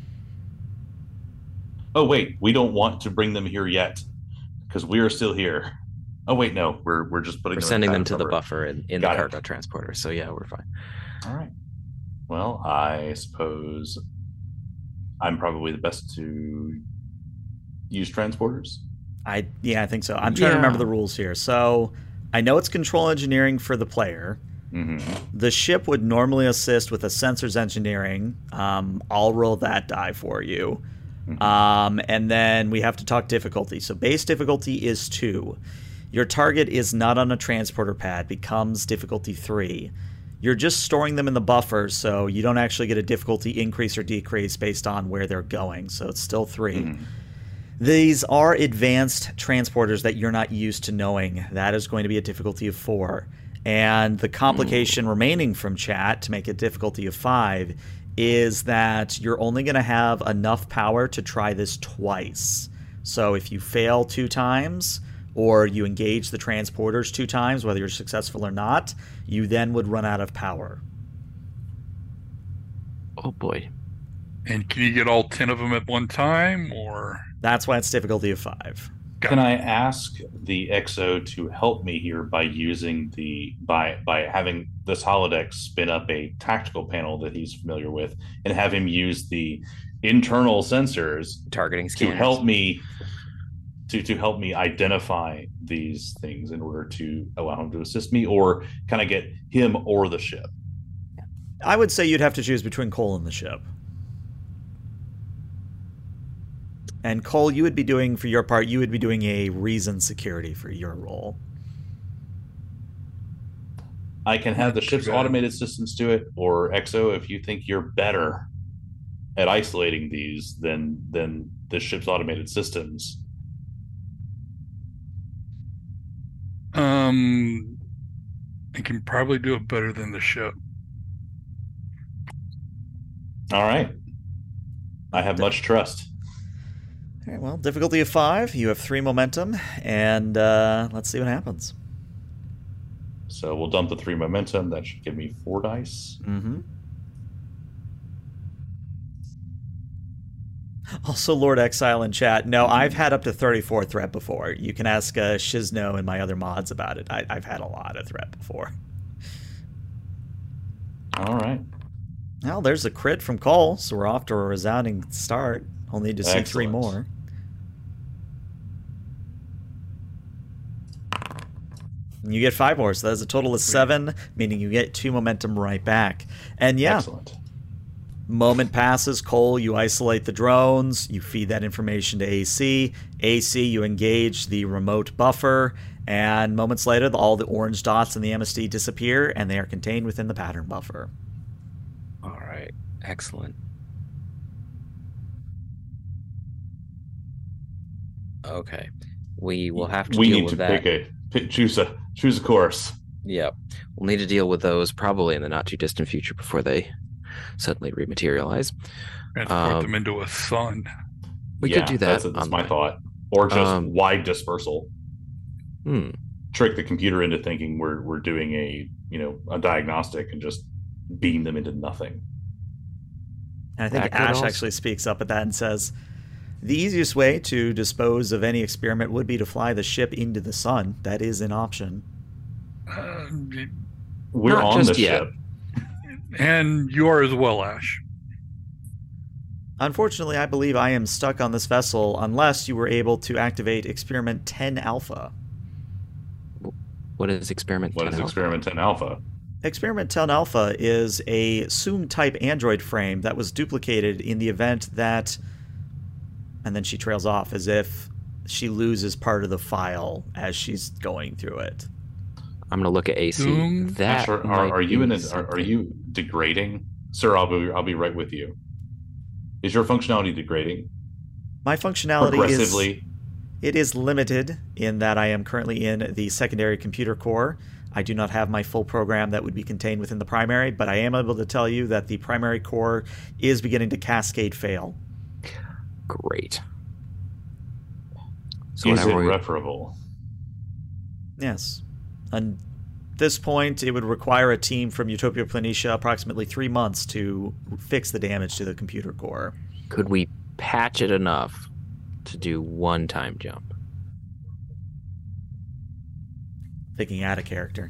Oh wait, we don't want to bring them here yet because we are still here. Oh wait, no, we're just putting We're them sending in them to the cover. buffer in the Got it. cargo transporter. So yeah, we're fine. All right. Well, I suppose I'm probably the best to use transporters. I think so. I'm trying to remember the rules here. So I know it's control engineering for the player. Mm-hmm. The ship would normally assist with a sensors engineering. I'll roll that die for you. And then we have to talk difficulty. So base difficulty is 2. Your target is not on a transporter pad, becomes difficulty 3. You're just storing them in the buffer, so you don't actually get a difficulty increase or decrease based on where they're going. So it's still 3. Mm-hmm. These are advanced transporters that you're not used to knowing. That is going to be a difficulty of 4. And the complication remaining from chat to make it difficulty of 5 is that you're only going to have enough power to try this twice. So if you fail 2 times, or you engage the transporters 2 times, whether you're successful or not, you then would run out of power. Oh boy. And can you get all 10 of them at one time, or? That's why it's difficulty of 5. Can I ask the XO to help me here by using by having this holodeck spin up a tactical panel that he's familiar with and have him use the internal sensors Targeting to scanners. help me to help me identify these things in order to allow him to assist me, or can I get him or the ship? I would say you'd have to choose between Cole and the ship. And Cole, you would be doing, for your part, you would be doing a reason security for your role. I can have the ship's Good. automated systems do it, or XO, if you think you're better at isolating these than the ship's automated systems. I can probably do it better than the ship. All right. I have much trust. All right, well, difficulty of 5. You have 3 momentum, and let's see what happens. So we'll dump the 3 momentum. That should give me 4 dice. Mm-hmm. Also, Lord Exile in chat. No, I've had up to 34 threat before. You can ask Shizno and my other mods about it. I've had a lot of threat before. All right. Well, there's a crit from Cole, so we're off to a resounding start. I'll need to see 3 Excellent. more. And you get 5 more, so that's a total of 7, meaning you get 2 momentum right back. And yeah, Excellent. moment passes, Cole, you isolate the drones, you feed that information to AC. AC, you engage the remote buffer, and moments later, all the orange dots in the MSD disappear, and they are contained within the pattern buffer. All right. Excellent. Okay. We will have to we deal need with to that. choose a course. Yep. We'll need to deal with those probably in the not too distant future before they suddenly rematerialize. Transport them into a sun. We could do that. That's my thought. Or just wide dispersal. Trick the computer into thinking we're doing a diagnostic and just beam them into nothing. And I think Ash actually speaks up at that and says, the easiest way to dispose of any experiment would be to fly the ship into the sun. That is an option. We're on the ship. And you are as well, Ash. Unfortunately, I believe I am stuck on this vessel unless you were able to activate Experiment 10 Alpha. What is Experiment 10 Alpha? What is Experiment 10 Alpha? Experiment 10 Alpha is a Soong-type android frame that was duplicated in the event that... And then she trails off as if she loses part of the file as she's going through it. I'm going to look at AC. Are you degrading? Sir, I'll be right with you. Is your functionality degrading? My functionality is limited in that I am currently in the secondary computer core. I do not have my full program that would be contained within the primary, but I am able to tell you that the primary core is beginning to cascade fail. Great. So is it irreparable? Yes. At this point, it would require a team from Utopia Planitia approximately 3 months to fix the damage to the computer core. Could we patch it enough to do one time jump? Thinking out of character.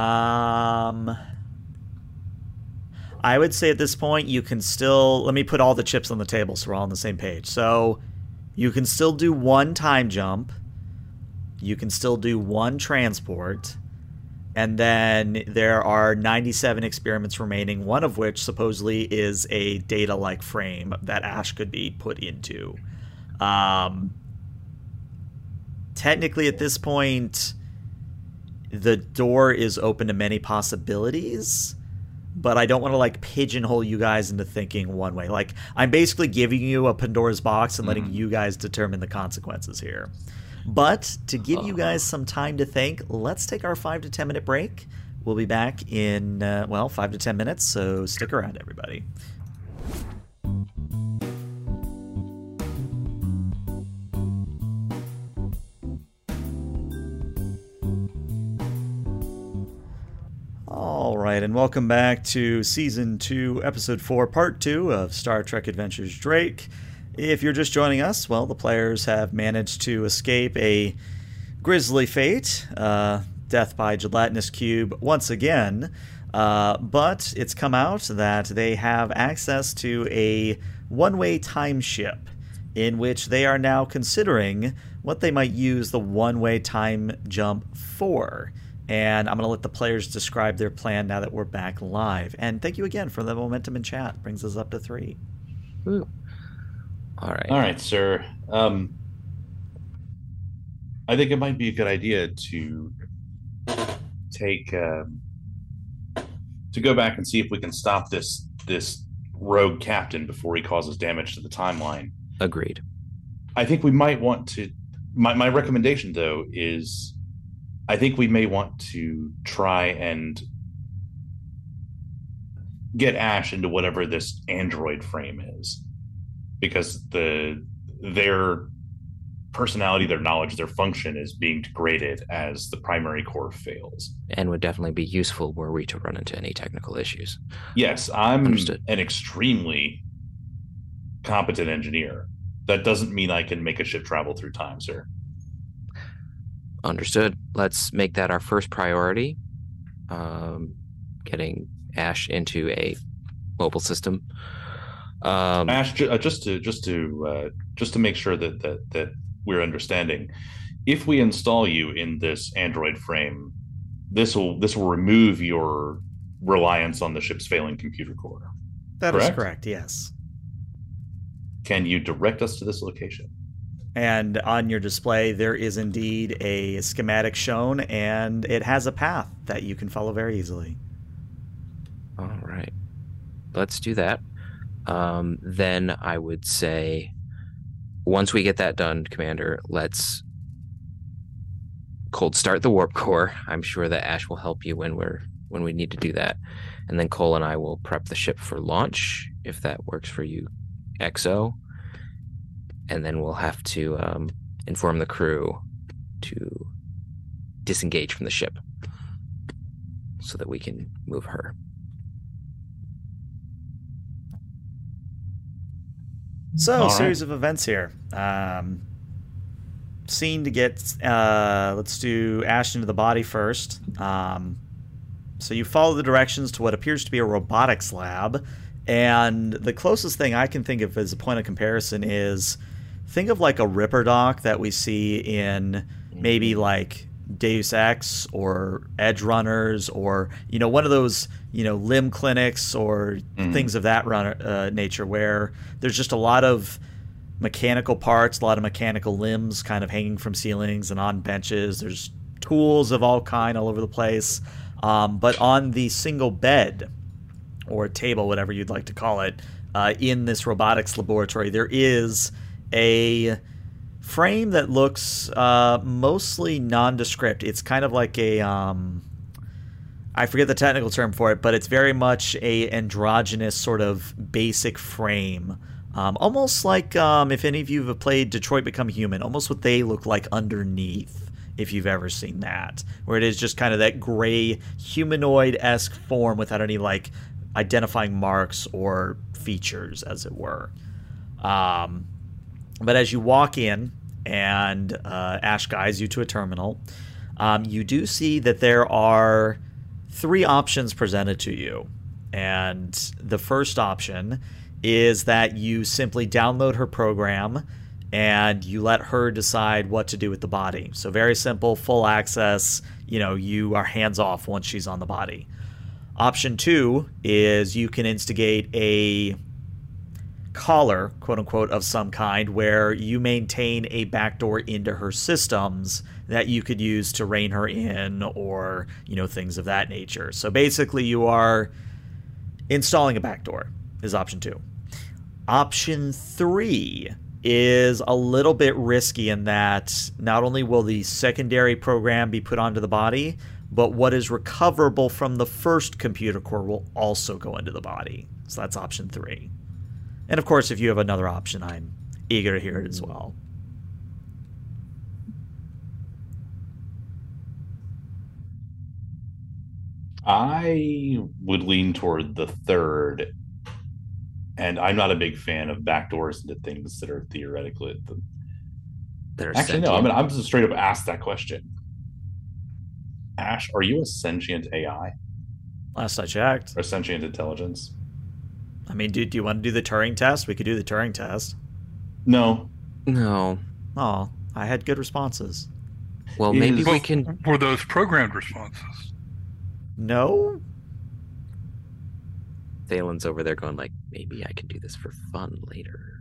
I would say at this point you can still... Let me put all the chips on the table so we're all on the same page. So you can still do one time jump. You can still do one transport. And then there are 97 experiments remaining, one of which supposedly is a data-like frame that Ash could be put into. Technically at this point, the door is open to many possibilities. But I don't want to pigeonhole you guys into thinking one way. I'm basically giving you a Pandora's box and letting you guys determine the consequences here. But to give you guys some time to think, let's take our 5 to 10 minute break. We'll be back in 5 to 10 minutes, so stick around, everybody. All right, and welcome back to Season 2, Episode 4, Part 2 of Star Trek Adventures Drake. If you're just joining us, well, the players have managed to escape a grisly fate, death by gelatinous cube once again, but it's come out that they have access to a one-way time ship in which they are now considering what they might use the one-way time jump for. And I'm going to let the players describe their plan now that we're back live. And thank you again for the momentum in chat. Brings us up to 3. Ooh. All right, sir. I think it might be a good idea to go back and see if we can stop this rogue captain before he causes damage to the timeline. Agreed. I think we might want to. My recommendation, though, is I think we may want to try and get Ash into whatever this android frame is, because their personality, their knowledge, their function is being degraded as the primary core fails. And would definitely be useful were we to run into any technical issues. Yes, I'm an extremely competent engineer. That doesn't mean I can make a ship travel through time, sir. Understood. Let's make that our first priority. Getting Ash into a mobile system. Ash, just to make sure that we're understanding, if we install you in this android frame, this will remove your reliance on the ship's failing computer core. That is correct. Yes. Can you direct us to this location? And on your display, there is indeed a schematic shown, and it has a path that you can follow very easily. All right. Let's do that. Then I would say once we get that done, Commander, let's cold start the warp core. I'm sure that Ash will help you when we need to do that. And then Cole and I will prep the ship for launch, if that works for you, XO. And then we'll have to inform the crew to disengage from the ship so that we can move her. So, series of events here. Scene to get, let's do Ash into the body first. So you follow the directions to what appears to be a robotics lab, and the closest thing I can think of as a point of comparison is, think of like a Ripper dock that we see in maybe like Deus Ex or Edge Runners, or one of those limb clinics or things of that nature, where there's just a lot of mechanical parts, a lot of mechanical limbs kind of hanging from ceilings and on benches. There's tools of all kind all over the place. But on the single bed or table, whatever you'd like to call it, in this robotics laboratory, there is a frame that looks mostly nondescript. It's kind of like a I forget the technical term for it, but it's very much a androgynous sort of basic frame. Almost like if any of you have played Detroit Become Human, almost what they look like underneath, if you've ever seen that, where it is just kind of that gray humanoid-esque form without any like identifying marks or features, as it were. But as you walk in and Ash guides you to a terminal, you do see that there are 3 options presented to you. And the first option is that you simply download her program and you let her decide what to do with the body. So very simple, full access. You are hands off once she's on the body. Option 2 is you can instigate a collar, quote unquote, of some kind, where you maintain a backdoor into her systems that you could use to rein her in, or things of that nature. So basically you are installing a backdoor is option 2. Option 3 is a little bit risky in that not only will the secondary program be put onto the body, but what is recoverable from the first computer core will also go into the body. So that's option 3. And of course, if you have another option, I'm eager to hear it as well. I would lean toward the third, and I'm not a big fan of backdoors into things that are theoretically. Actually, no. I'm just straight up asked that question. Ash, are you a sentient AI? Last I checked. Or sentient intelligence? I mean, do you want to do the Turing test? We could do the Turing test. No. Oh, I had good responses. Well, maybe we can. Were those programmed responses? No. Thalen's over there going like, maybe I can do this for fun later.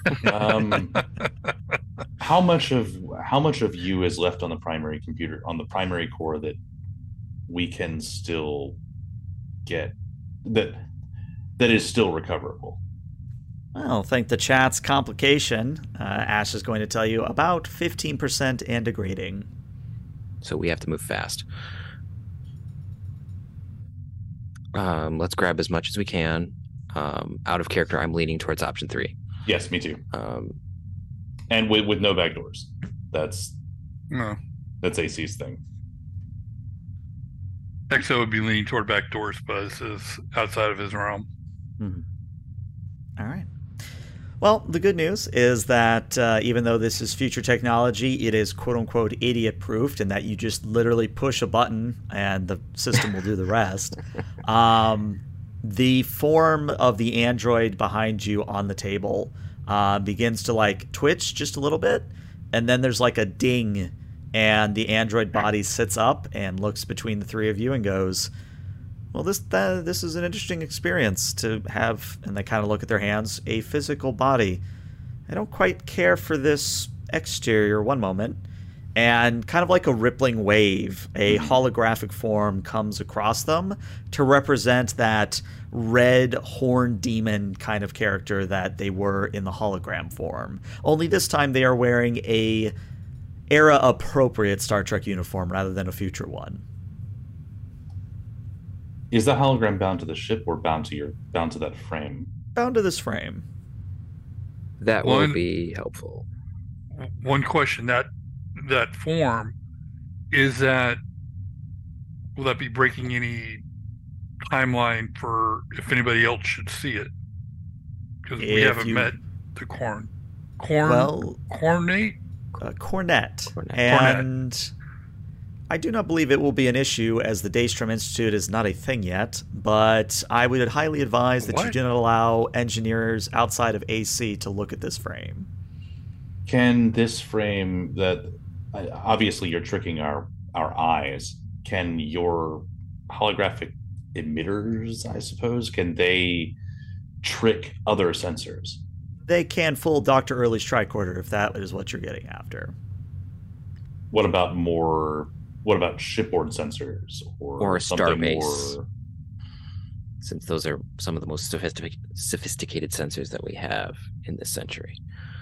How much of you is left on the primary computer, on the primary core, that we can still get that is still recoverable? Well, thank the chat's complication. Ash is going to tell you about 15% and degrading. So we have to move fast. Let's grab as much as we can. Out of character, I'm leaning towards option 3. Yes, me too. And with no backdoors. That's AC's thing. XO would be leaning toward backdoors, but this is outside of his realm. Mm-hmm. All right. Well, the good news is that even though this is future technology, it is quote-unquote idiot-proofed, and that you just literally push a button and the system will do the rest. The form of the android behind you on the table begins to like twitch just a little bit, and then there's like a ding, and the android body sits up and looks between the 3 of you and goes, well, this is an interesting experience to have, and they kind of look at their hands, a physical body. I don't quite care for this exterior one moment. And kind of like a rippling wave, a holographic form comes across them to represent that red horned demon kind of character that they were in the hologram form. Only this time they are wearing a era-appropriate Star Trek uniform rather than a future one. Is the hologram bound to the ship or bound to that frame? Bound to this frame. That will be helpful. One question, that form, will that be breaking any timeline for if anybody else should see it? Because we haven't met the Cornet. And I do not believe it will be an issue, as the Daystrom Institute is not a thing yet, but I would highly advise that you do not allow engineers outside of AC to look at this frame. Can this frame that... obviously you're tricking our eyes. Can your holographic emitters, I suppose, can they trick other sensors? They can fool Dr. Early's tricorder, if that is what you're getting after. What about shipboard sensors or Starbase? Since those are some of the most sophisticated sensors that we have in this century.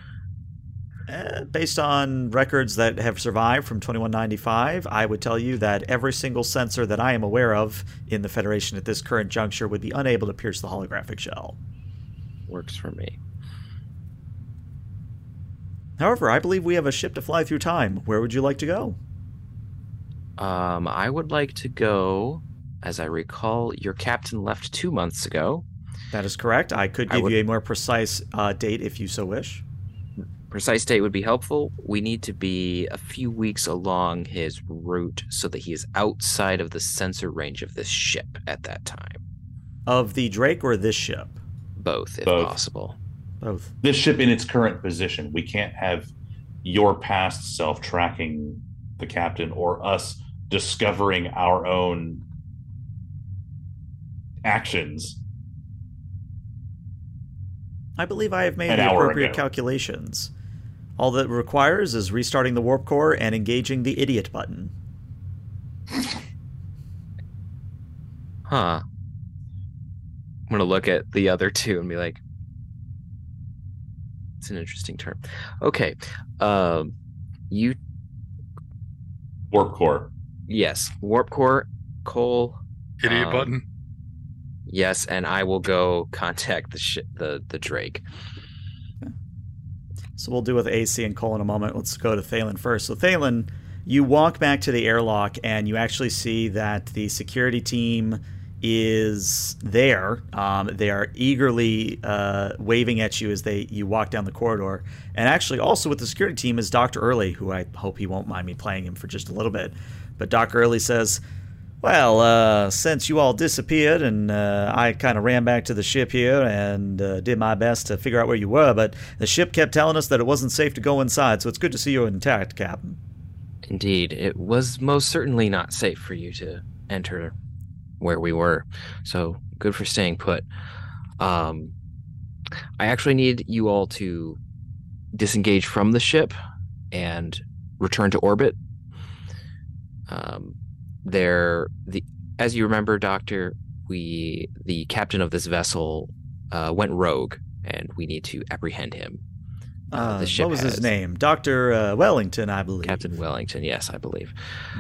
Based on records that have survived from 2195, I would tell you that every single sensor that I am aware of in the Federation at this current juncture would be unable to pierce the holographic shell. Works for me. However, I believe we have a ship to fly through time. Where would you like to go? I would like to go, as I recall, your captain left 2 months ago. That is correct. I could give you a more precise date if you so wish. Precise date would be helpful. We need to be a few weeks along his route so that he is outside of the sensor range of this ship at that time. Of the Drake or this ship? Both, if possible. Both. This ship in its current position. We can't have your past self tracking the captain or us discovering our own actions. I believe I have made the appropriate calculations. All that requires is restarting the warp core and engaging the idiot button. Huh. I'm going to look at the other two and be like, it's an interesting term. Okay. Warp core. Yes. Warp core, Cole. Idiot button. Yes, and I will go contact the Drake. Okay. So we'll do with AC and Cole in a moment. Let's go to Thalen first. So Thalen, you walk back to the airlock and you actually see that the security team is there. They are eagerly waving at you as you walk down the corridor. And actually also with the security team is Dr. Early, who I hope he won't mind me playing him for just a little bit. But Dr. Early says, well, since you all disappeared and I kind of ran back to the ship here and did my best to figure out where you were, but the ship kept telling us that it wasn't safe to go inside, so it's good to see you intact, Captain. Indeed. It was most certainly not safe for you to enter where we were, so good for staying put. I actually need you all to disengage from the ship and return to orbit. As you remember, Doctor, the captain of this vessel went rogue, and we need to apprehend him. The ship what was his name? Dr. Wellington, I believe. Captain Wellington, yes, I believe.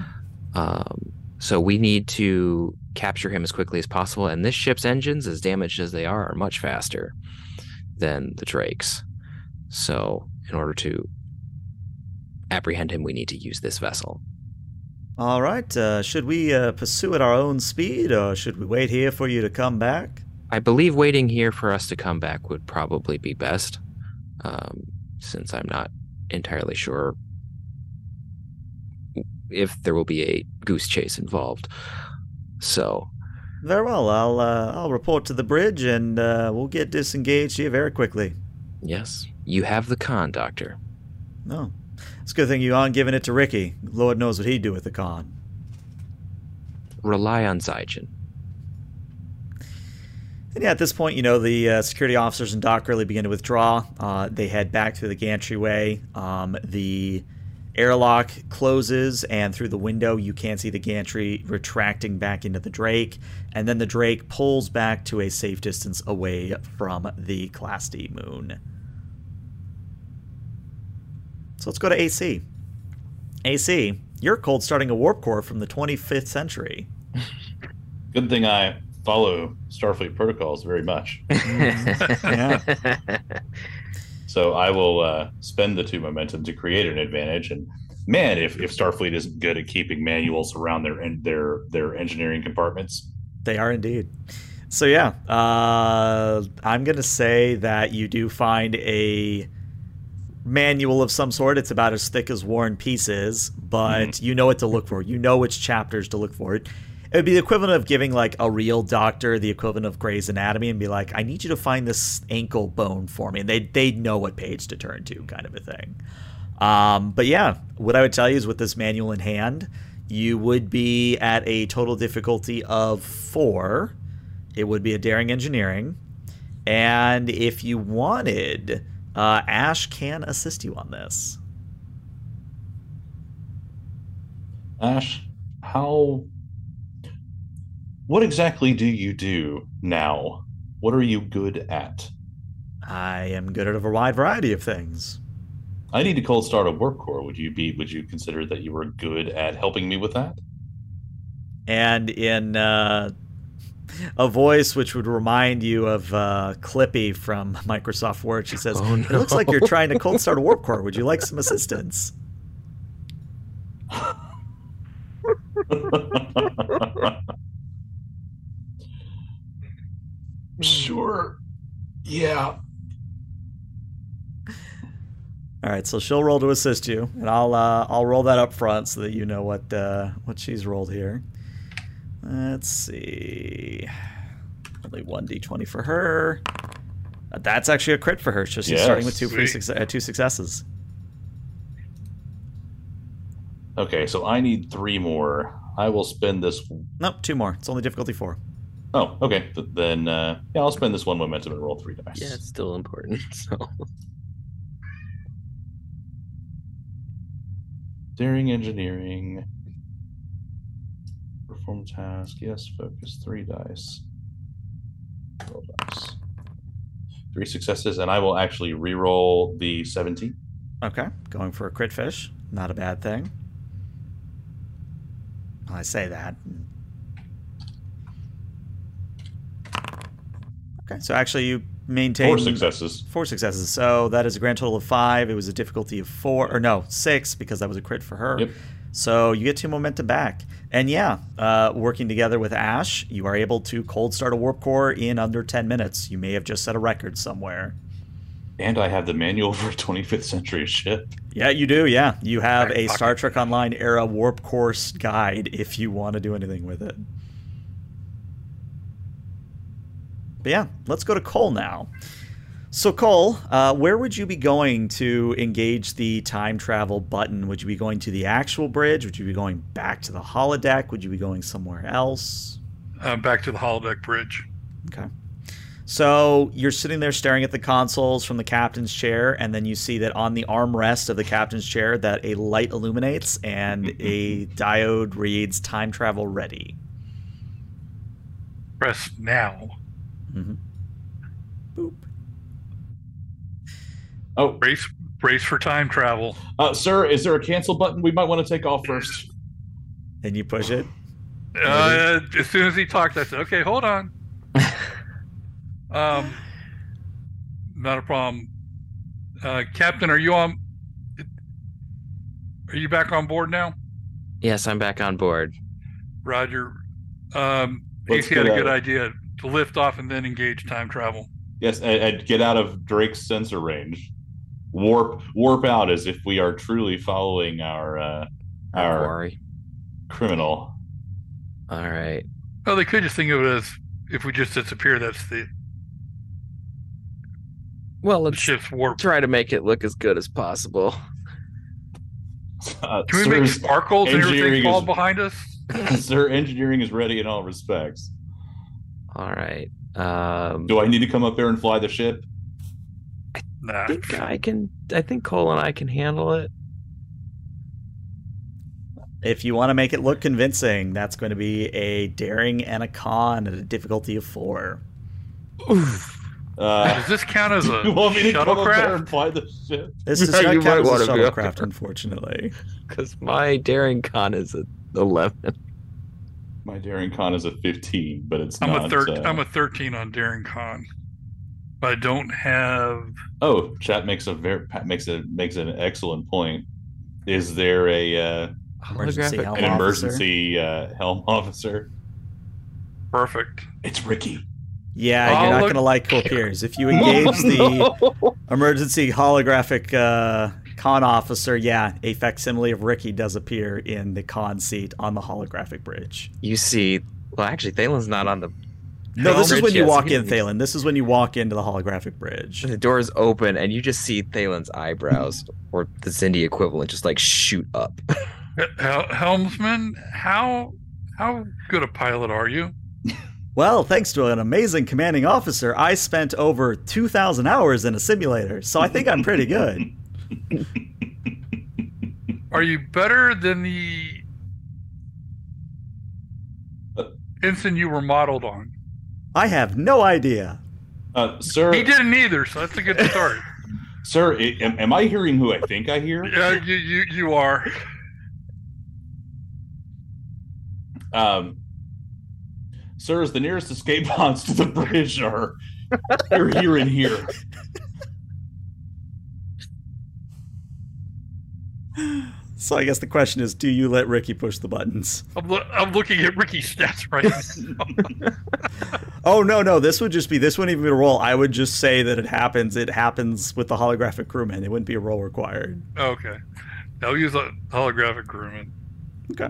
So we need to capture him as quickly as possible, and this ship's engines, as damaged as they are much faster than the Drake's. So in order to apprehend him, we need to use this vessel. All right. Should we pursue at our own speed, or should we wait here for you to come back? I believe waiting here for us to come back would probably be best, since I'm not entirely sure if there will be a goose chase involved. So, very well. I'll report to the bridge, and we'll get disengaged here very quickly. Yes, you have the con, Doctor. No. It's a good thing you aren't giving it to Ricky. Lord knows what he'd do with the con. Rely on Zygen. And yeah, at this point, the security officers and Doc really begin to withdraw. They head back through the gantry way. The airlock closes, and through the window you can see the gantry retracting back into the Drake, and then the Drake pulls back to a safe distance away from the Class D moon. So let's go to AC. AC, you're cold starting a warp core from the 25th century. Good thing I follow Starfleet protocols very much. Yeah. So I will spend the 2 momentum to create an advantage. And man, if Starfleet isn't good at keeping manuals around their engineering compartments, They are indeed. So yeah, I'm going to say that you do find a manual of some sort. It's about as thick as War and Peace is, but you know what to look for. You know which chapters to look for. It would be the equivalent of giving like a real doctor the equivalent of Grey's Anatomy and be like, I need you to find this ankle bone for me. And they'd know what page to turn to, kind of a thing. But yeah, what I would tell you is with this manual in hand, you would be at a total difficulty of 4. It would be a daring engineering. And if you wanted, Ash can assist you on this. Ash, what exactly do you do now? What are you good at? I am good at a wide variety of things. I need to cold start a warp core. Would you consider that you were good at helping me with that? And in a voice which would remind you of Clippy from Microsoft Word, she says, Oh, no. It looks like you're trying to cold start a warp core. Would you like some assistance? Sure. Yeah. All right, so she'll roll to assist you, and I'll roll that up front so that you know what she's rolled here. Let's see. Only 1d20 for her. That's actually a crit for her. So she's starting with 2 successes. Okay, so I need 3 more. I will spend this. Nope, 2 more. It's only difficulty 4. Oh, okay. Then yeah, I'll spend this 1 momentum and roll 3 dice. Yeah, it's still important. So Daring engineering. Perform task. Yes, focus 3 dice. Roll dice. 3 successes, and I will actually re-roll the 17. Okay, going for a crit fish. Not a bad thing. Well, I say that. Okay, so actually you maintain 4 successes. 4 successes. So that is a grand total of 5. It was a difficulty of 6 because that was a crit for her. Yep. So you get 2 momentum back. And yeah, working together with Ash, you are able to cold start a warp core in under 10 minutes. You may have just set a record somewhere. And I have the manual for a 25th century ship. Yeah, you do. Yeah, you have Right, a fuck Star it. Trek Online era warp course guide if you want to do anything with it. But yeah, let's go to Cole now. So Cole, where would you be going to engage the time travel button? Would you be going to the actual bridge? Would you be going back to the holodeck? Would you be going somewhere else? Back to the holodeck bridge. Okay. So you're sitting there staring at the consoles from the captain's chair, and then you see that on the armrest of the captain's chair that a light illuminates and a diode reads time travel ready. Press now. Mm-hmm. Boop. Oh, Brace for time travel. sir, is there a cancel button? We might want to take off first. And you push it. As soon as he talked, I said, "Okay, hold on." Not a problem. Captain, are you back on board now? yes, I'm back on board. Roger. Let's AC had a get good out. idea to lift off and then engage time travel. Yes, and get out of Drake's sensor range. Warp out as if we are truly following our Quarry. criminal. All right. Oh, they could just think of it as if we just disappear, that's the Well, let's ship's warp. try to make it look as good as possible. Can we make Sir, sparkles and everything engineering fall is- behind us? Sir, engineering is ready in all respects. All right. Do I need to come up there and fly the ship? Nah. I think Cole and I can handle it. If you want to make it look convincing, that's going to be a daring and a con at a difficulty of 4. Does this count as a You want me to come up there shuttlecraft? and fly the ship? This does Yeah, not you count might as a wanna go. shuttlecraft, unfortunately. Because my daring con is a 11. My daring con is a 15, but it's I'm not. a 13 on Daring Con. But I don't have. Oh, chat makes an excellent point. Is there a Emergency helm an officer. emergency helm officer? Perfect. It's Ricky. Yeah, Oh, you're not look- going to like Corpiers. If you engage the emergency holographic con officer, yeah, a facsimile of Ricky does appear in the con seat on the holographic bridge. You see, well, actually, Thalen's not on the. No, this is bridge when you yet, so walk he in, doesn't- Thalen. This is when you walk into the holographic bridge. The doors open, and you just see Thalen's eyebrows, or the Zindi equivalent, just like shoot up. Helmsman, how good a pilot are you? Well, thanks to an amazing commanding officer, I spent over 2,000 hours in a simulator, so I think I'm pretty good. Are you better than the ensign you were modeled on? I have no idea. Sir, He didn't either, so that's a good start. sir, am I hearing who I think I hear? Yeah, you are. Sirs, the nearest escape pods to the bridge are here and here. So I guess the question is, do you let Ricky push the buttons? I'm looking at Ricky's stats right now. Oh, no, this wouldn't even be a roll. I would just say that it happens with the holographic crewman. It wouldn't be a roll required. Okay. I'll use a holographic crewman. Okay.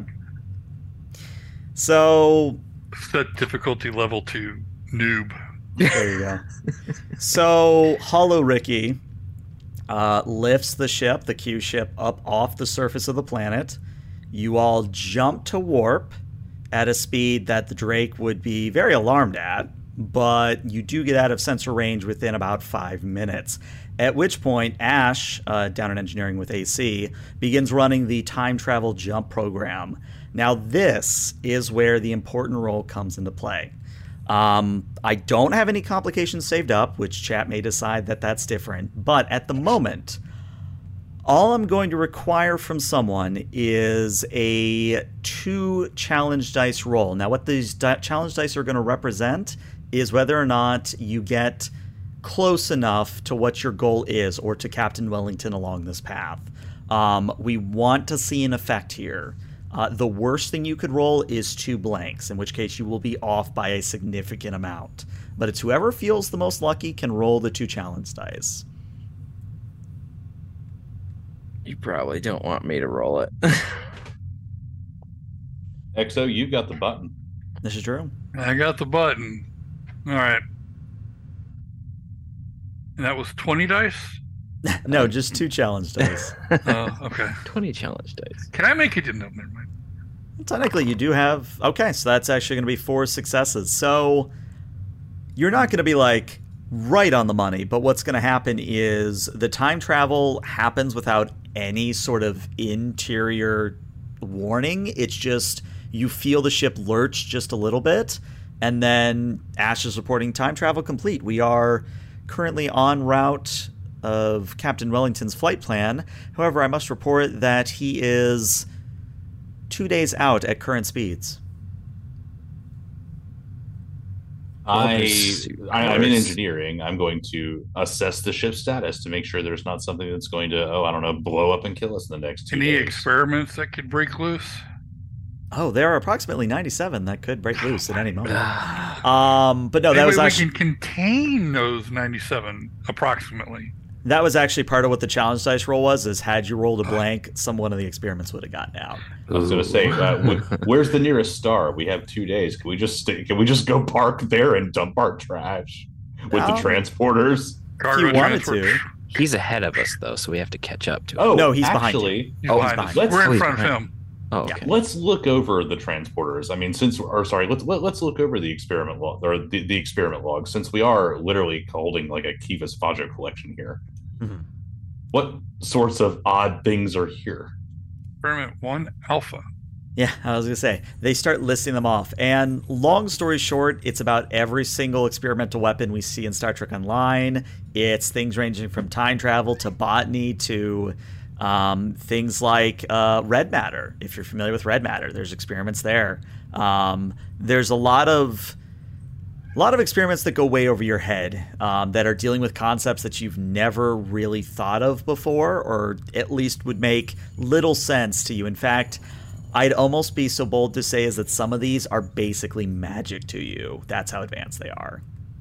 So Set difficulty level to noob. there you go. So Hollow Ricky lifts the ship, the Q ship, up off the surface of the planet. You all jump to warp at a speed that the Drake would be very alarmed at, but you do get out of sensor range within about 5 minutes. At which point, Ash, down in engineering with AC, begins running the time travel jump program. Now, this is where the important role comes into play. I don't have any complications saved up, which chat may decide that that's different. But at the moment, all I'm going to require from someone is a 2 challenge dice roll. Now, what these challenge dice are going to represent is whether or not you get close enough to what your goal is or to Captain Wellington along this path. We want to see an effect here. The worst thing you could roll is 2 blanks, in which case you will be off by a significant amount. But it's whoever feels the most lucky can roll the 2 challenge dice. You probably don't want me to roll it. XO, you've got the button. This is true. I got the button. All right. And that was 20 dice? No, just 2 challenge dice. Okay. 20 challenge dice. Can I make it? No, never mind. Technically, you do have... Okay, so that's actually going to be 4 successes. So you're not going to be, like, right on the money, but what's going to happen is the time travel happens without any sort of interior warning. It's just you feel the ship lurch just a little bit, and then Ash is reporting time travel complete. We are currently en route of Captain Wellington's flight plan. However, I must report that he is 2 days out at current speeds. I'm in engineering. I'm going to assess the ship status to make sure there's not something that's going to, blow up and kill us in the next 2 Any days. experiments that could break loose? Oh, there are approximately 97 that could break loose at any moment. But no, that was we actually can contain those 97 approximately. that was actually part of what the challenge dice roll was. Is had you rolled a blank, one of the experiments would have gotten out. I was going to say, where's the nearest star? We have 2 days. Can we just go park there and dump our trash with the transporters? Cargo If you wanted transport. to. He's ahead of us, though, so we have to catch up to him. Oh, No, he's behind actually, He's Oh, behind he's us. behind. We're in He's front of behind. him. Oh, okay. let's look over the transporters. I mean, let's look over the experiment log or the experiment log, since we are literally holding like a Kivas Fajo collection here. Mhm. What sorts of odd things are here? Experiment 1 Alpha. Yeah, I was going to say, they start listing them off. And long story short, it's about every single experimental weapon we see in Star Trek Online. It's things ranging from time travel to botany to things like red matter. If you're familiar with red matter, there's experiments there. There's a lot of experiments that go way over your head that are dealing with concepts that you've never really thought of before, or at least would make little sense to you. In fact, I'd almost be so bold to say is that some of these are basically magic to you. That's how advanced they are.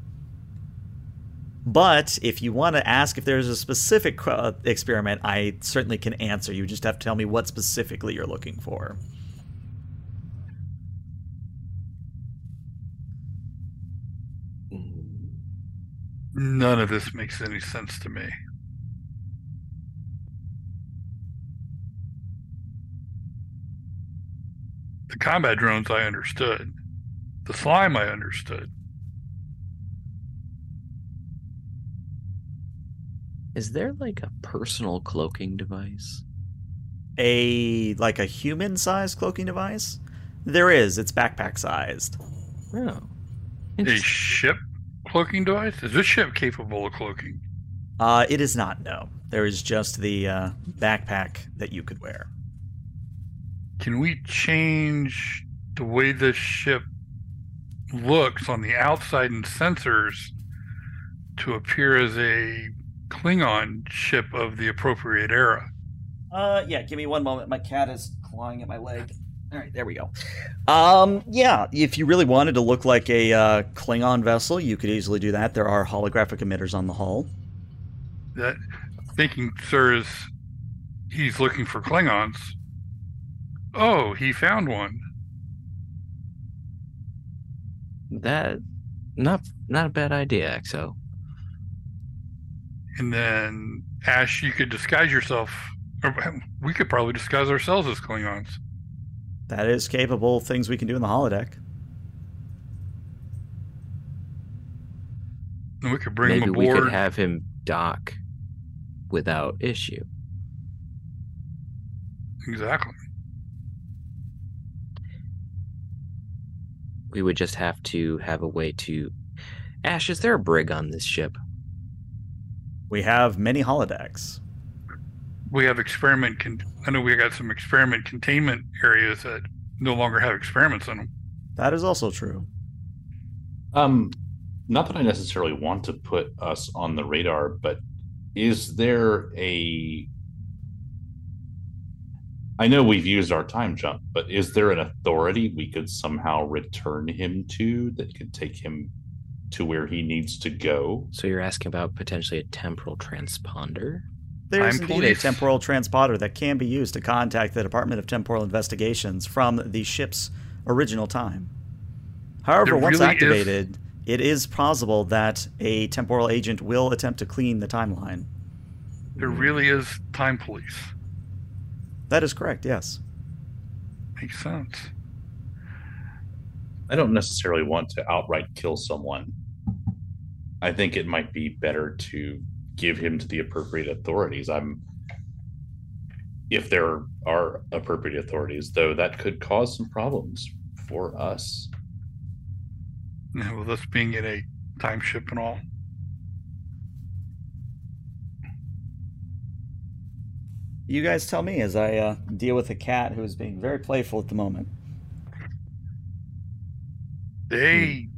But if you want to ask if there's a specific experiment, I certainly can answer. You just have to tell me what specifically you're looking for. None of this makes any sense to me. The combat drones I understood. The slime I understood. Is there like a personal cloaking device? Like a human-sized cloaking device? There is. It's backpack-sized. Oh. A ship cloaking device? Is this ship capable of cloaking? It is not, no. There is just the backpack that you could wear. Can we change the way this ship looks on the outside and sensors to appear as a Klingon ship of the appropriate era? Yeah, give me one moment. My cat is clawing at my leg. All right, there we go. Yeah, if you really wanted to look like a Klingon vessel, you could easily do that. There are holographic emitters on the hull. That thinking, sir, is he's looking for Klingons. Oh, he found one. That not a bad idea, XO. And then, Ash, you could disguise yourself. Or we could probably disguise ourselves as Klingons. That is capable of things we can do in the holodeck. And we could bring him Maybe aboard. we could have him dock without issue. Exactly. We would just have to have a way to... Ash, is there a brig on this ship? We have many holodecks. We have I know we got some experiment containment areas that no longer have experiments in them. That is also true. Not that I necessarily want to put us on the radar, but is there I know we've used our time jump, but is there an authority we could somehow return him to that could take him to where he needs to go? So you're asking about potentially a temporal transponder? There's Time indeed police. a temporal transponder that can be used to contact the Department of Temporal Investigations from the ship's original time. However, There once really activated, it is possible that a temporal agent will attempt to clean the timeline. There really is time police. That is correct, yes. Makes sense. I don't necessarily want to outright kill someone. I think it might be better to give him to the appropriate authorities. If there are appropriate authorities, though, that could cause some problems for us. With us being in a time ship and all. You guys tell me as I deal with a cat who is being very playful at the moment. They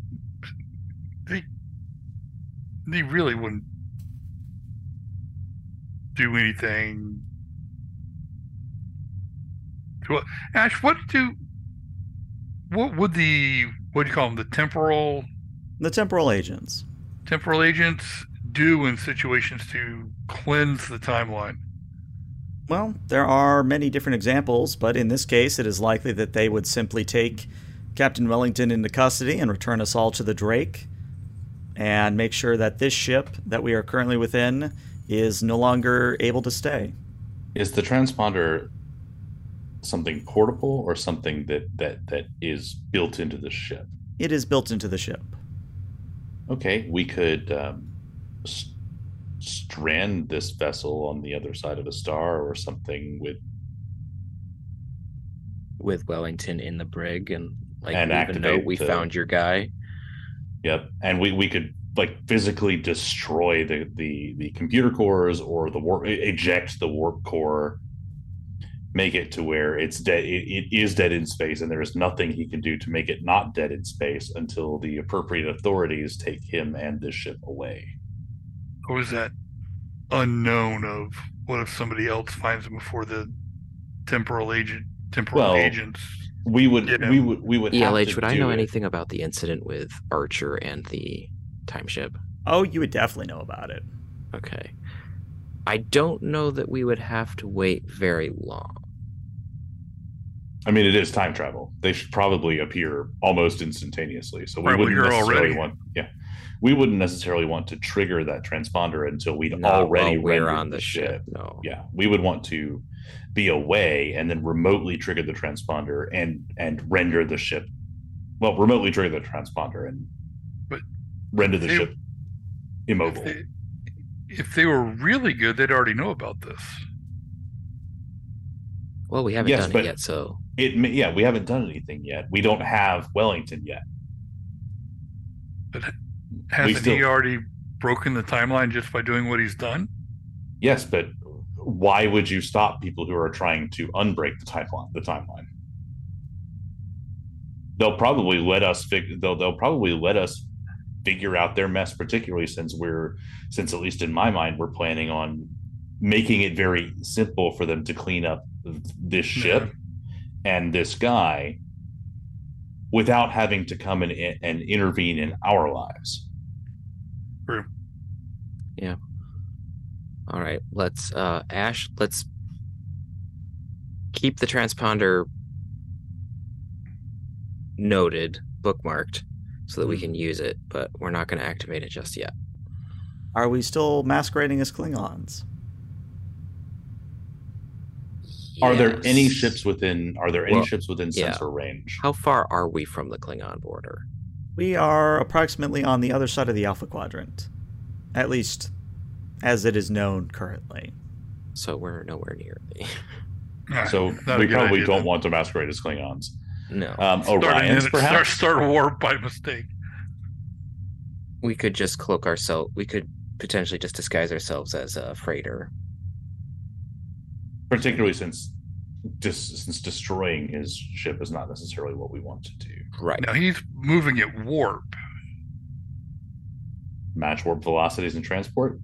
really wouldn't do anything. Ash, what would what do you call them, the The temporal agents. temporal agents do in situations to cleanse the timeline? Well, there are many different examples, but in this case, it is likely that they would simply take Captain Wellington into custody and return us all to the Drake and make sure that this ship that we are currently within is no longer able to stay. Is the transponder something portable or something that is built into the ship? It is built into the ship. Okay, we could strand this vessel on the other side of a star or something with Wellington in the brig and like And leave a note, activate we the- found your guy. Yep, and we could like physically destroy the computer cores or the warp, eject the warp core, make it to where it's dead. It is dead in space, and there is nothing he can do to make it not dead in space until the appropriate authorities take him and this ship away. Or was that unknown of what if somebody else finds him before the temporal Well, agents? We would Yeah. we would have ELH, to would I do know it. anything about the incident with Archer and the time ship? Oh, you would definitely know about it. Okay. I don't know that we would have to wait very long. I mean, it is time travel. They should probably appear almost instantaneously. So we Right, well, wouldn't you're necessarily already- we wouldn't necessarily want to trigger that transponder until we'd Not already while we're rendered on the ship. No. Yeah, we would want to be away and then remotely trigger the transponder and render the ship. Well, remotely trigger the transponder and But render the they- ship immobile. If they were really good, they'd already know about this. Well, we haven't Yes, done but- it yet, so We haven't done anything yet. We don't have Wellington yet. Hasn't still- he already broken the timeline just by doing what he's done? Yes, but why would you stop people who are trying to unbreak the timeline? They'll probably let us they'll probably let us figure out their mess, particularly since at least in my mind, we're planning on making it very simple for them to clean up this ship and this guy without having to come in and intervene in our lives. True. yeah. All right, let's Ash, let's keep the transponder noted, bookmarked, so that we can use it, but we're not going to activate it just yet. Are we still masquerading as Klingons? Are there any Yes. ships within Well, yeah. sensor range? How far are we from the Klingon border? We are approximately on the other side of the Alpha Quadrant. At least, as it is known currently. So we're nowhere near the... So Not a we good probably idea, don't then. want to masquerade as Klingons. No. Orions, perhaps? Start a war by mistake. We could just cloak ourselves. We could potentially just disguise ourselves as a freighter. Particularly since destroying his ship is not necessarily what we want to do. Right. Now he's moving at warp. Match warp velocities and transport?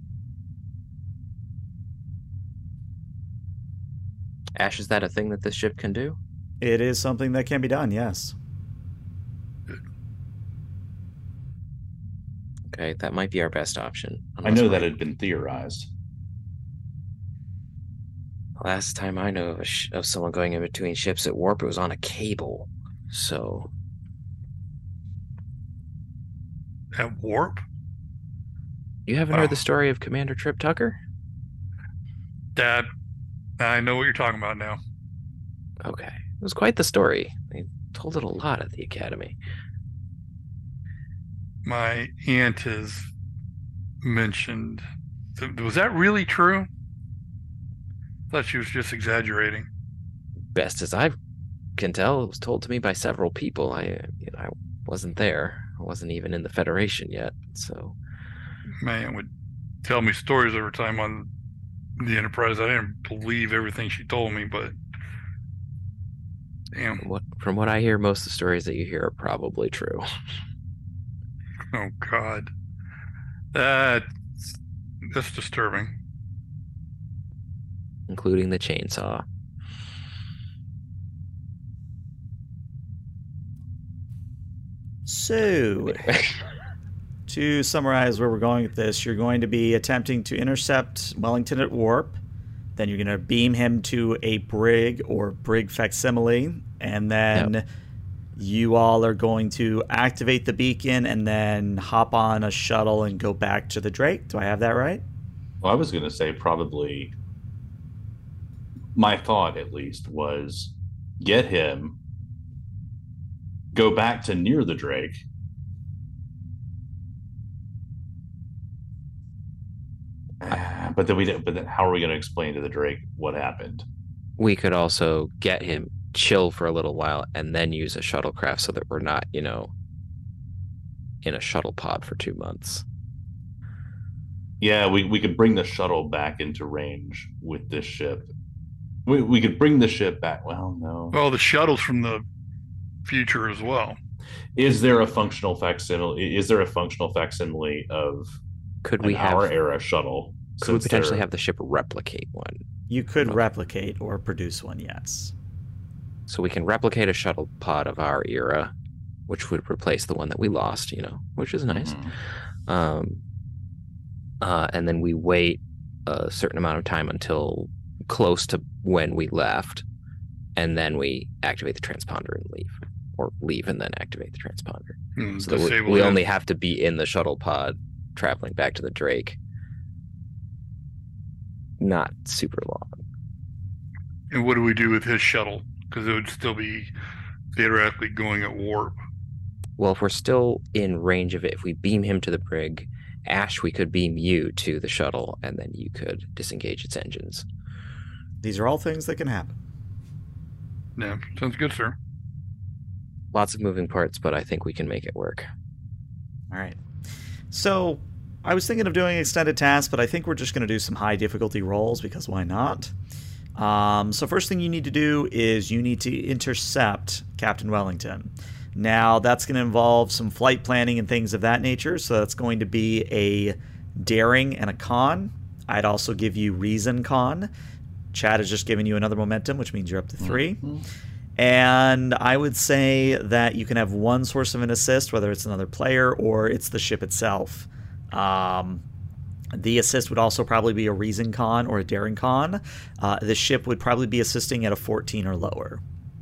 Ash, is that a thing that this ship can do? It is something that can be done, yes. Okay, that might be our best option. I know that had been theorized. Last time I know of someone going in between ships at warp, it was on a cable. So At warp? you haven't Wow. heard the story of Commander Trip Tucker? Dad, I know what you're talking about now. Okay, it was quite the story. They told it a lot at the academy. My aunt has mentioned. Was that really true? I thought she was just exaggerating. Best as I can tell, it was told to me by several people. I wasn't there. I wasn't even in the Federation yet. So My aunt would tell me stories every time on the Enterprise. I didn't believe everything she told me, but damn. from what I hear, most of the stories that you hear are probably true. Oh God, that's disturbing. Including the chainsaw. So, to summarize where we're going with this, you're going to be attempting to intercept Wellington at warp. Then you're going to beam him to a brig or brig facsimile. And then you all are going to activate the beacon and then hop on a shuttle and go back to the Drake. Do I have that right? Well, I was going to say probably my thought, at least, was get him, go back to near the Drake, but then how are we going to explain to the Drake what happened? We could also get him chill for a little while and then use a shuttlecraft so that we're not, in a shuttle pod for 2 months. Yeah, we could bring the shuttle back into range with this ship. We could bring the ship back. Well, no. Well, the shuttle's from the future as well. Is there a functional facsimile? Is there a functional facsimile of Could we our have era shuttle? could we Since potentially they're- have the ship replicate one? You could Okay. replicate or produce one, yes. So we can replicate a shuttle pod of our era, which would replace the one that we lost, which is nice. Mhm. And then we wait a certain amount of time until close to when we left, and then we activate the transponder and leave, or leave and then activate the transponder. So that Disable we it. only have to be in the shuttle pod traveling back to the Drake. Not super long. And what do we do with his shuttle? Because it would still be theoretically going at warp. Well, if we're still in range of it, if we beam him to the brig, Ash, we could beam you to the shuttle, and then you could disengage its engines. These are all things that can happen. Yeah, sounds good, sir. Lots of moving parts, but I think we can make it work. All right. So I was thinking of doing extended tasks, but I think we're just going to do some high difficulty rolls because why not? So first thing you need to do is you need to intercept Captain Wellington. Now that's going to involve some flight planning and things of that nature. So that's going to be a daring and a con. I'd also give you reason con. Chad has just given you another momentum, which means you're up to 3. And I would say that you can have one source of an assist, whether it's another player or it's the ship itself. The assist would also probably be a reason con or a daring con. The ship would probably be assisting at a 14 or lower.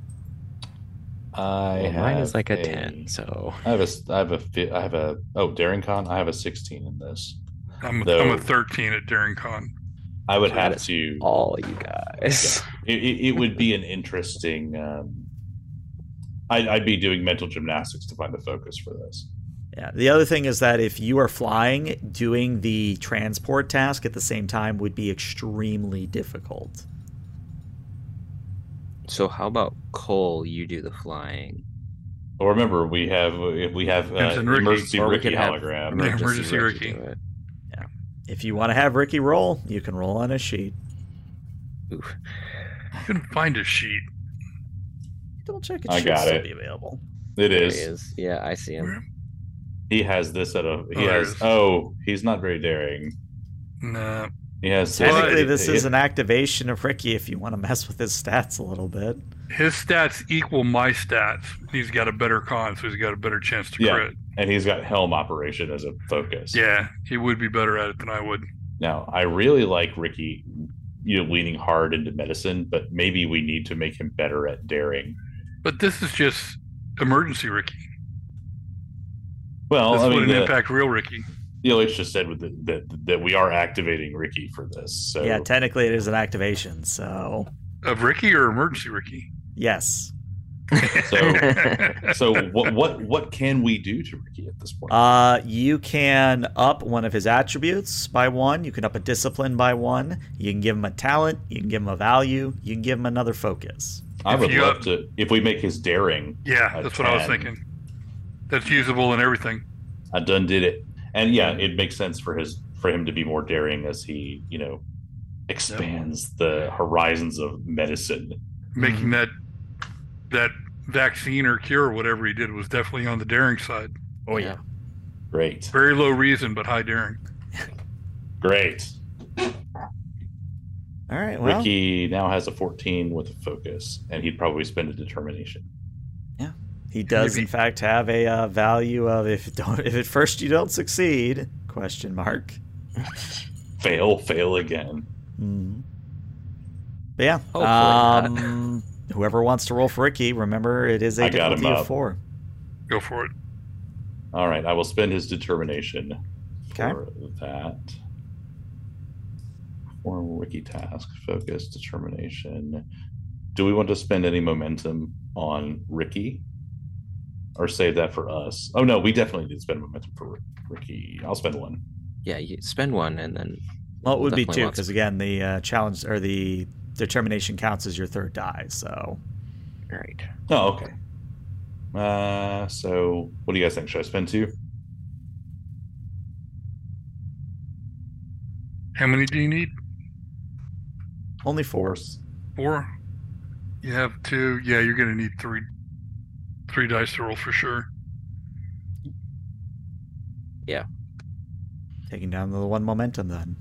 Mine is like a 10, so I have a daring con. I have a 16 in this. I'm Though- a 13 at Daring Con. I would So have that is to. all you guys. It would be an interesting. I'd be doing mental gymnastics to find the focus for this. Yeah. The other thing is that if you are flying, doing the transport task at the same time would be extremely difficult. So how about Cole? You do the flying. Well, remember we have Crimson Ricky. emergency Or we Ricky could have hologram. Emergency Ricky. do it. If you want to have Ricky roll, you can roll on a sheet. Oof. I couldn't find a sheet. Double check it I should got still it. be available. It There is. he is. Yeah, I see him. Where- He has this at a. He Oh, there has. it is. Oh, he's not very daring. Nah. He has. Technically, it- this it- is an activation of Ricky if you want to mess with his stats a little bit. His stats equal my stats. He's got a better con, so he's got a better chance to Yeah. crit. and he's got helm operation as a focus. Yeah, he would be better at it than I would. Now, I really like Ricky, leaning hard into medicine, but maybe we need to make him better at daring. But this is just emergency Ricky. Well, This I mean, wouldn't the, impact real Ricky. Elix just said with that we are activating Ricky for this. So Yeah, technically it is an activation, so Of Ricky or emergency Ricky? yes. so what can we do to Ricky at this point? You can up one of his attributes by 1. You can up a discipline by 1. You can give him a talent. You can give him a value. You can give him another focus. I if would you love up- to if we make his daring. Yeah, a that's what I was 10. thinking. That's usable in everything. I done did it, and yeah, it makes sense for him to be more daring as he expands the horizons of medicine. Making that vaccine or cure or whatever he did was definitely on the daring side. Oh yeah. Great, Very low reason, but high daring. great. All right. Well, Ricky now has a 14 with a focus, and he'd probably spend a determination. he does maybe- in fact have a value of if at first you don't succeed ? Fail again. Mhm. But yeah. Hopefully Whoever wants to roll for Ricky, remember it is a I got him difficulty of up. 4. Go for it. All right, I will spend his determination Okay. for that. Form Ricky task, focus, determination. Do we want to spend any momentum on Ricky? Or save that for us? Oh no, we definitely did spend momentum for Ricky. I'll spend 1. Yeah, you spend 1 and then. Well, it would be definitely 2 want because again, the challenge or the determination counts as your 3rd die. So All right. Oh, okay. So what do you guys think? Should I spend 2? How many do you need? Only 4. Force. 4? You have 2. Yeah, you're going to need 3 dice to roll for sure. Yeah. Taking down the 1 momentum then.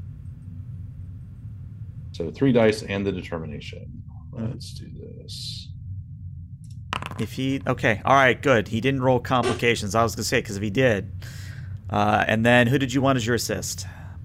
So 3 dice and the determination. Let's do this. If he... Okay, all right, good. He didn't roll complications. I was going to say, because if he did... and then who did you want as your assist?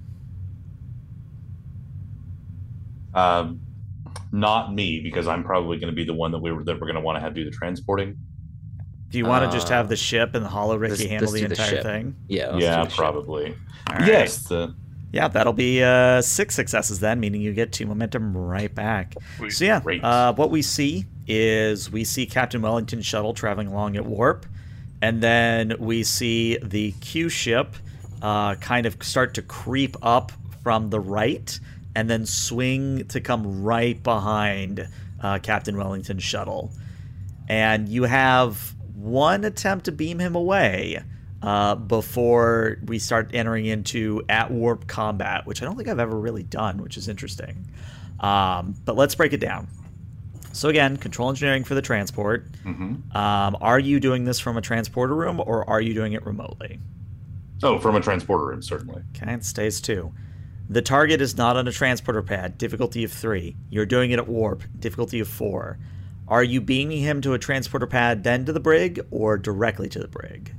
Not me, because I'm probably going to be the one that we're going to want to have do the transporting. Do you want to just have the ship and the Hollow Ricky handle the entire thing? Yeah. Yeah, probably. All right. Yes. Yeah, that'll be 6 successes then, meaning you get 2 momentum right back. Sweet. So yeah, Great. what we see is we see Captain Wellington's shuttle traveling along at warp, and then we see the Q ship kind of start to creep up from the right, and then swing to come right behind Captain Wellington's shuttle. And you have 1 attempt to beam him away before we start entering into at-warp combat, which I don't think I've ever really done, which is interesting. But let's break it down. So again, control engineering for the transport. Are you doing this from a transporter room, or are you doing it remotely? Oh, from a transporter room, certainly. Okay, it stays 2. The target is not on a transporter pad, difficulty of 3. You're doing it at warp, difficulty of 4. Are you beaming him to a transporter pad, then to the brig, or directly to the brig?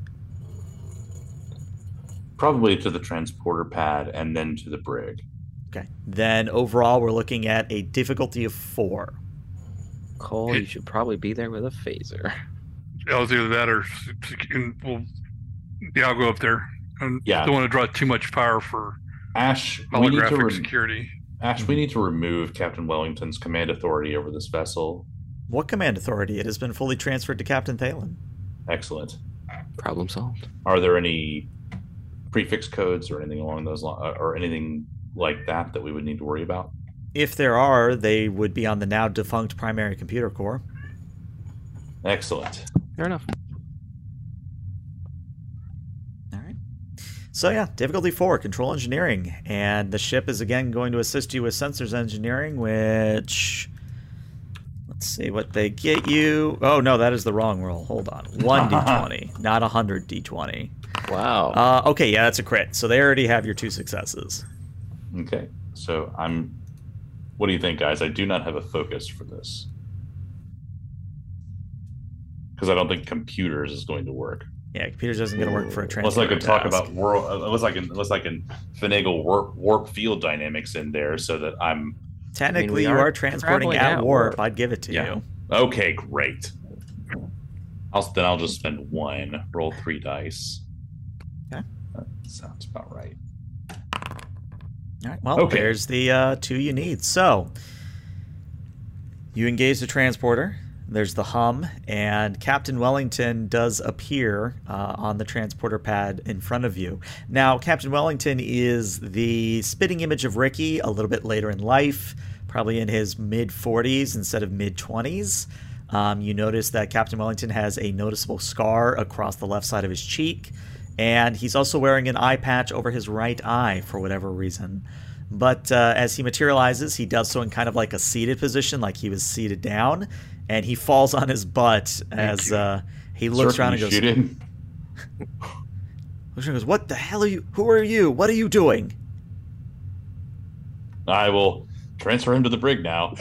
Probably to the transporter pad and then to the brig. Okay. Then overall, we're looking at a difficulty of 4. Cole, you should probably be there with a phaser. It was either that or I'll go up there. I don't want to draw too much fire for Ash, we need holographic to security. Ash, we need to remove Captain Wellington's command authority over this vessel. What command authority? It has been fully transferred to Captain Thalen. Excellent. Problem solved. Are there any prefix codes or anything along those lines, or anything like that that we would need to worry about? If there are, they would be on the now defunct primary computer core. Excellent. Fair enough. All right. So yeah, difficulty 4, control engineering. And the ship is again going to assist you with sensors engineering, which... Let's see what they get you. Oh, no, that is the wrong roll. Hold on. 1 d20, not 100 d20. Wow. Okay, yeah, that's a crit. So they already have your 2 successes. Okay. So what do you think, guys? I do not have a focus for this. Because I don't think computers is going to work. Yeah, computers isn't going to work for a Unless transport I could talk about unless I can finagle warp field dynamics in there so that I'm... Technically, we you are are transporting traveling at at warp. warp. I'd give it to you. Okay, great. I'll just spend 1, roll 3 dice. Okay. That sounds about right. All right. Well, Okay. there's the 2 you need. So you engage the transporter. There's the hum, and Captain Wellington does appear on the transporter pad in front of you. Now, Captain Wellington is the spitting image of Ricky a little bit later in life, probably in his mid-40s instead of mid-20s. You notice that Captain Wellington has a noticeable scar across the left side of his cheek, and he's also wearing an eye patch over his right eye for whatever reason. But as he materializes, he does so in kind of like a seated position, like he was seated down, and he falls on his butt as he looks around and goes, "What the hell are you? Who are you? What are you doing?" I will transfer him to the brig now.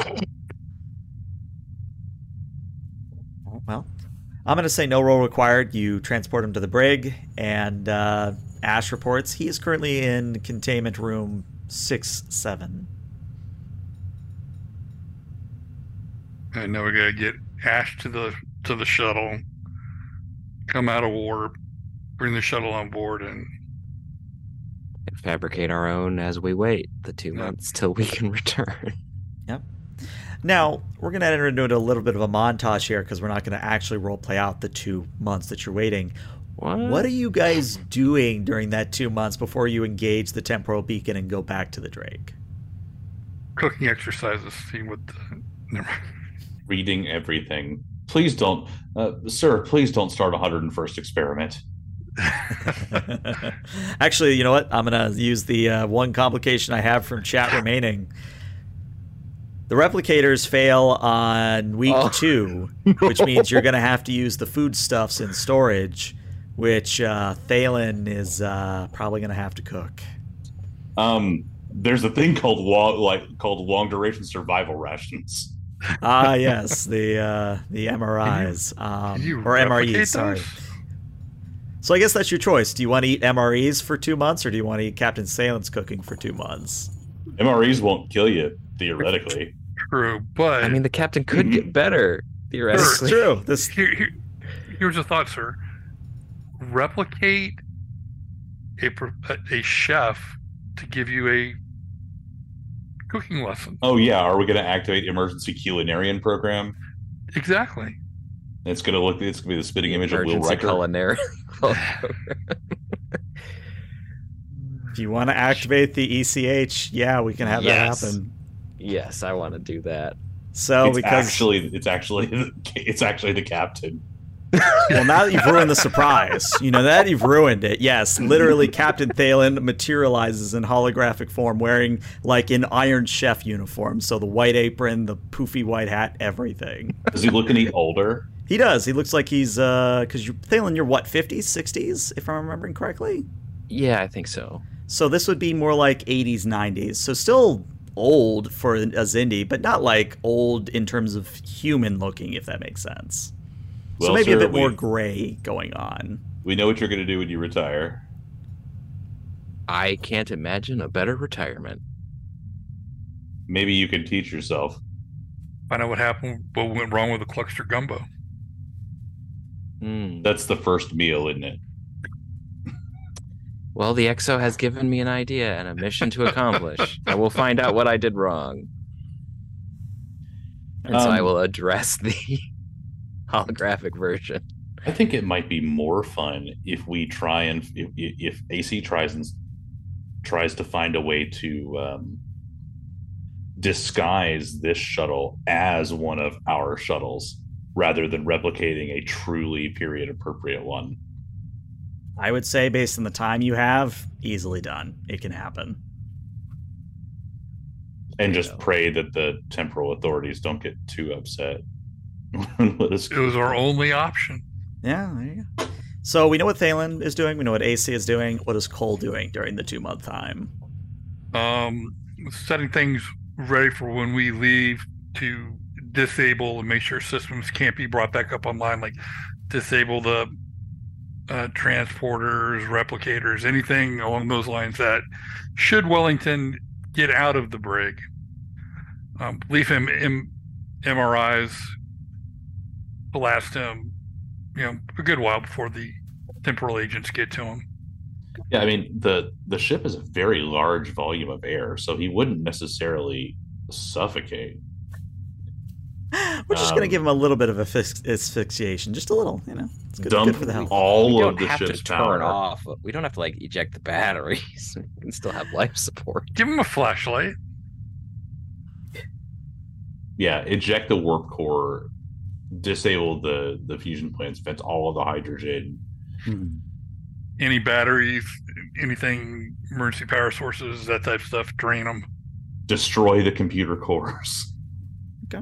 Well, I'm going to say no roll required. You transport him to the brig, and Ash reports he is currently in containment room 6-7. And now we gotta get Ash to the shuttle, come out of warp, bring the shuttle on board, and Fabricate our own as we wait the 2 months till we can return. Yep. Now, we're going to enter into a little bit of a montage here because we're not going to actually role play out the 2 months that you're waiting. What are you guys doing during that 2 months before you engage the temporal beacon and go back to the Drake? cooking exercises. See what the never mind. Reading everything. Please don't, sir. Please don't start a 101st experiment. Actually, you know what? I'm gonna use the one complication I have from chat remaining. The replicators fail on week 2, which means you're gonna have to use the foodstuffs in storage, which Thalen is probably gonna have to cook. There's a thing called long duration survival rations. Yes, the MRIs or MREs. Sorry. So I guess that's your choice. Do you want to eat MREs for 2 months, or do you want to eat Captain Salen's cooking for 2 months? MREs won't kill you theoretically. True, but I mean, the captain could get better theoretically. It's true. Here's a thought, sir. Replicate a chef to give you a cooking lesson. Oh yeah, are we going to activate emergency culinarian program? Exactly. It's going to be the spitting image of Will Emergency Riker. culinary. If you want to activate the ECH, yeah, we can have that happen. Yes, I want to do that. So It's actually the captain. Well, now that you've ruined the surprise, that you've ruined it. Yes, literally, Captain Thalen materializes in holographic form, wearing like an Iron Chef uniform. So the white apron, the poofy white hat, everything. Does he look any older? He does. He looks like he's because Thalen, you're what, 50s, 60s, if I'm remembering correctly. Yeah, I think so. So this would be more like 80s, 90s. So still old for a Xindi, but not like old in terms of human looking, if that makes sense. Well, so maybe sir, a bit more gray going on. We know what you're going to do when you retire. I can't imagine a better retirement. Maybe you can teach yourself. Find out what went wrong with the Cluckster gumbo. That's the first meal, isn't it? Well, the EXO has given me an idea and a mission to accomplish. I will find out what I did wrong. And so I will address the holographic version. I think it might be more fun if we try and if AC tries to find a way to disguise this shuttle as one of our shuttles rather than replicating a truly period appropriate one. I would say, based on the time you have, easily done. It can happen. And just pray that the temporal authorities don't get too upset. It was our only option. Yeah, there you go. So we know what Thalen is doing. We know what AC is doing. What is Cole doing during the 2-month time? Setting things ready for when we leave to disable and make sure systems can't be brought back up online, like disable the transporters, replicators, anything along those lines that should Wellington get out of the brig. Leave him in MRIs to last him, a good while before the temporal agents get to him. Yeah, I mean, the ship is a very large volume of air, so he wouldn't necessarily suffocate. We're just going to give him a little bit of asphyxiation, just a little, It's good for the health. All of the have ship's to turn power off. We don't have to eject the batteries. We can still have life support. Give him a flashlight. Yeah, eject the warp core, disable the fusion plants, vent all of the hydrogen. Any batteries, anything, emergency power sources, that type of stuff, drain them. Destroy the computer cores. Okay.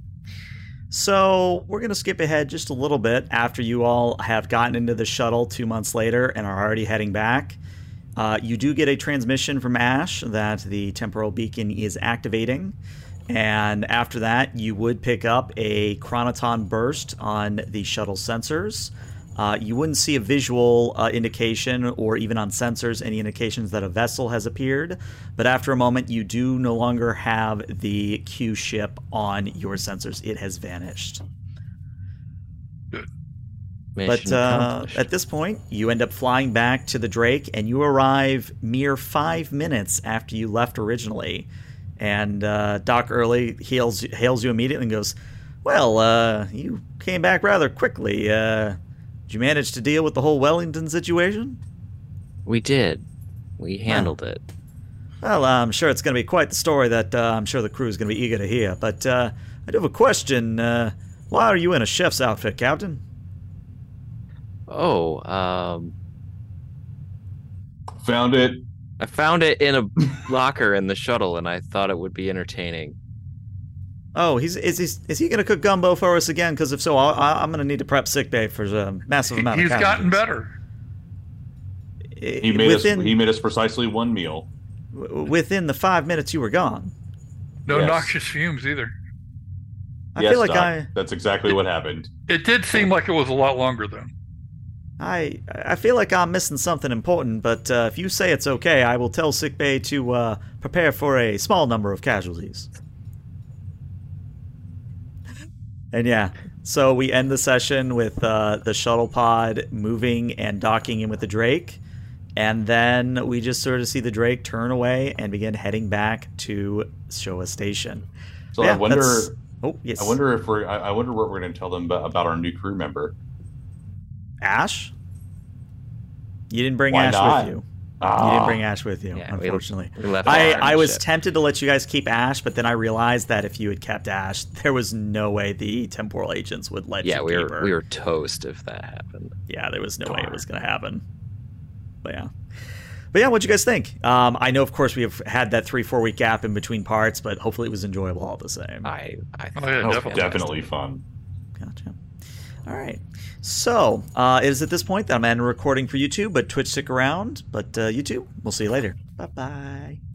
So we're going to skip ahead just a little bit after you all have gotten into the shuttle 2 months later and are already heading back. You do get a transmission from Ash that the temporal beacon is activating. And after that, you would pick up a chronoton burst on the shuttle sensors. You wouldn't see a visual indication or even on sensors any indications that a vessel has appeared. But after a moment, you do no longer have the Q ship on your sensors. It has vanished. Good. But at this point, you end up flying back to the Drake, and you arrive mere 5 minutes after you left originally. And Doc Early hails you immediately and goes, well, you came back rather quickly. Did you manage to deal with the whole Wellington situation? We did. We handled it. Well, I'm sure it's going to be quite the story that I'm sure the crew is going to be eager to hear. But I do have a question. Why are you in a chef's outfit, Captain? Oh, Found it. I found it in a locker in the shuttle, and I thought it would be entertaining. Oh, is he going to cook gumbo for us again? Because if so, I'm going to need to prep sickbay for a massive amount of He's gotten better. He made us precisely one meal. Within the 5 minutes you were gone. No noxious fumes either. I feel like Doc, that's exactly what happened. It did seem like it was a lot longer, though. I feel like I'm missing something important, but if you say it's okay, I will tell sickbay to prepare for a small number of casualties. And yeah, so we end the session with the shuttle pod moving and docking in with the Drake, and then we just sort of see the Drake turn away and begin heading back to Showa Station. So yeah, I wonder. Oh yes. I wonder if I wonder what we're going to tell them about our new crew member. Ash? You didn't bring Why Ash not? with you. You didn't bring Ash with you, unfortunately. We left I was tempted to let you guys keep Ash, but then I realized that if you had kept Ash, there was no way the temporal agents would let you keep her. we were toast if that happened. Yeah, there was no way it was going to happen. But yeah, what'd you guys think? I know, of course, we have had that 3-4 week gap in between parts, but hopefully it was enjoyable all the same. I Definitely fun. Gotcha. All right. So, it is at this point that I'm ending recording for YouTube, but Twitch stick around. But YouTube, we'll see you later. Bye-bye.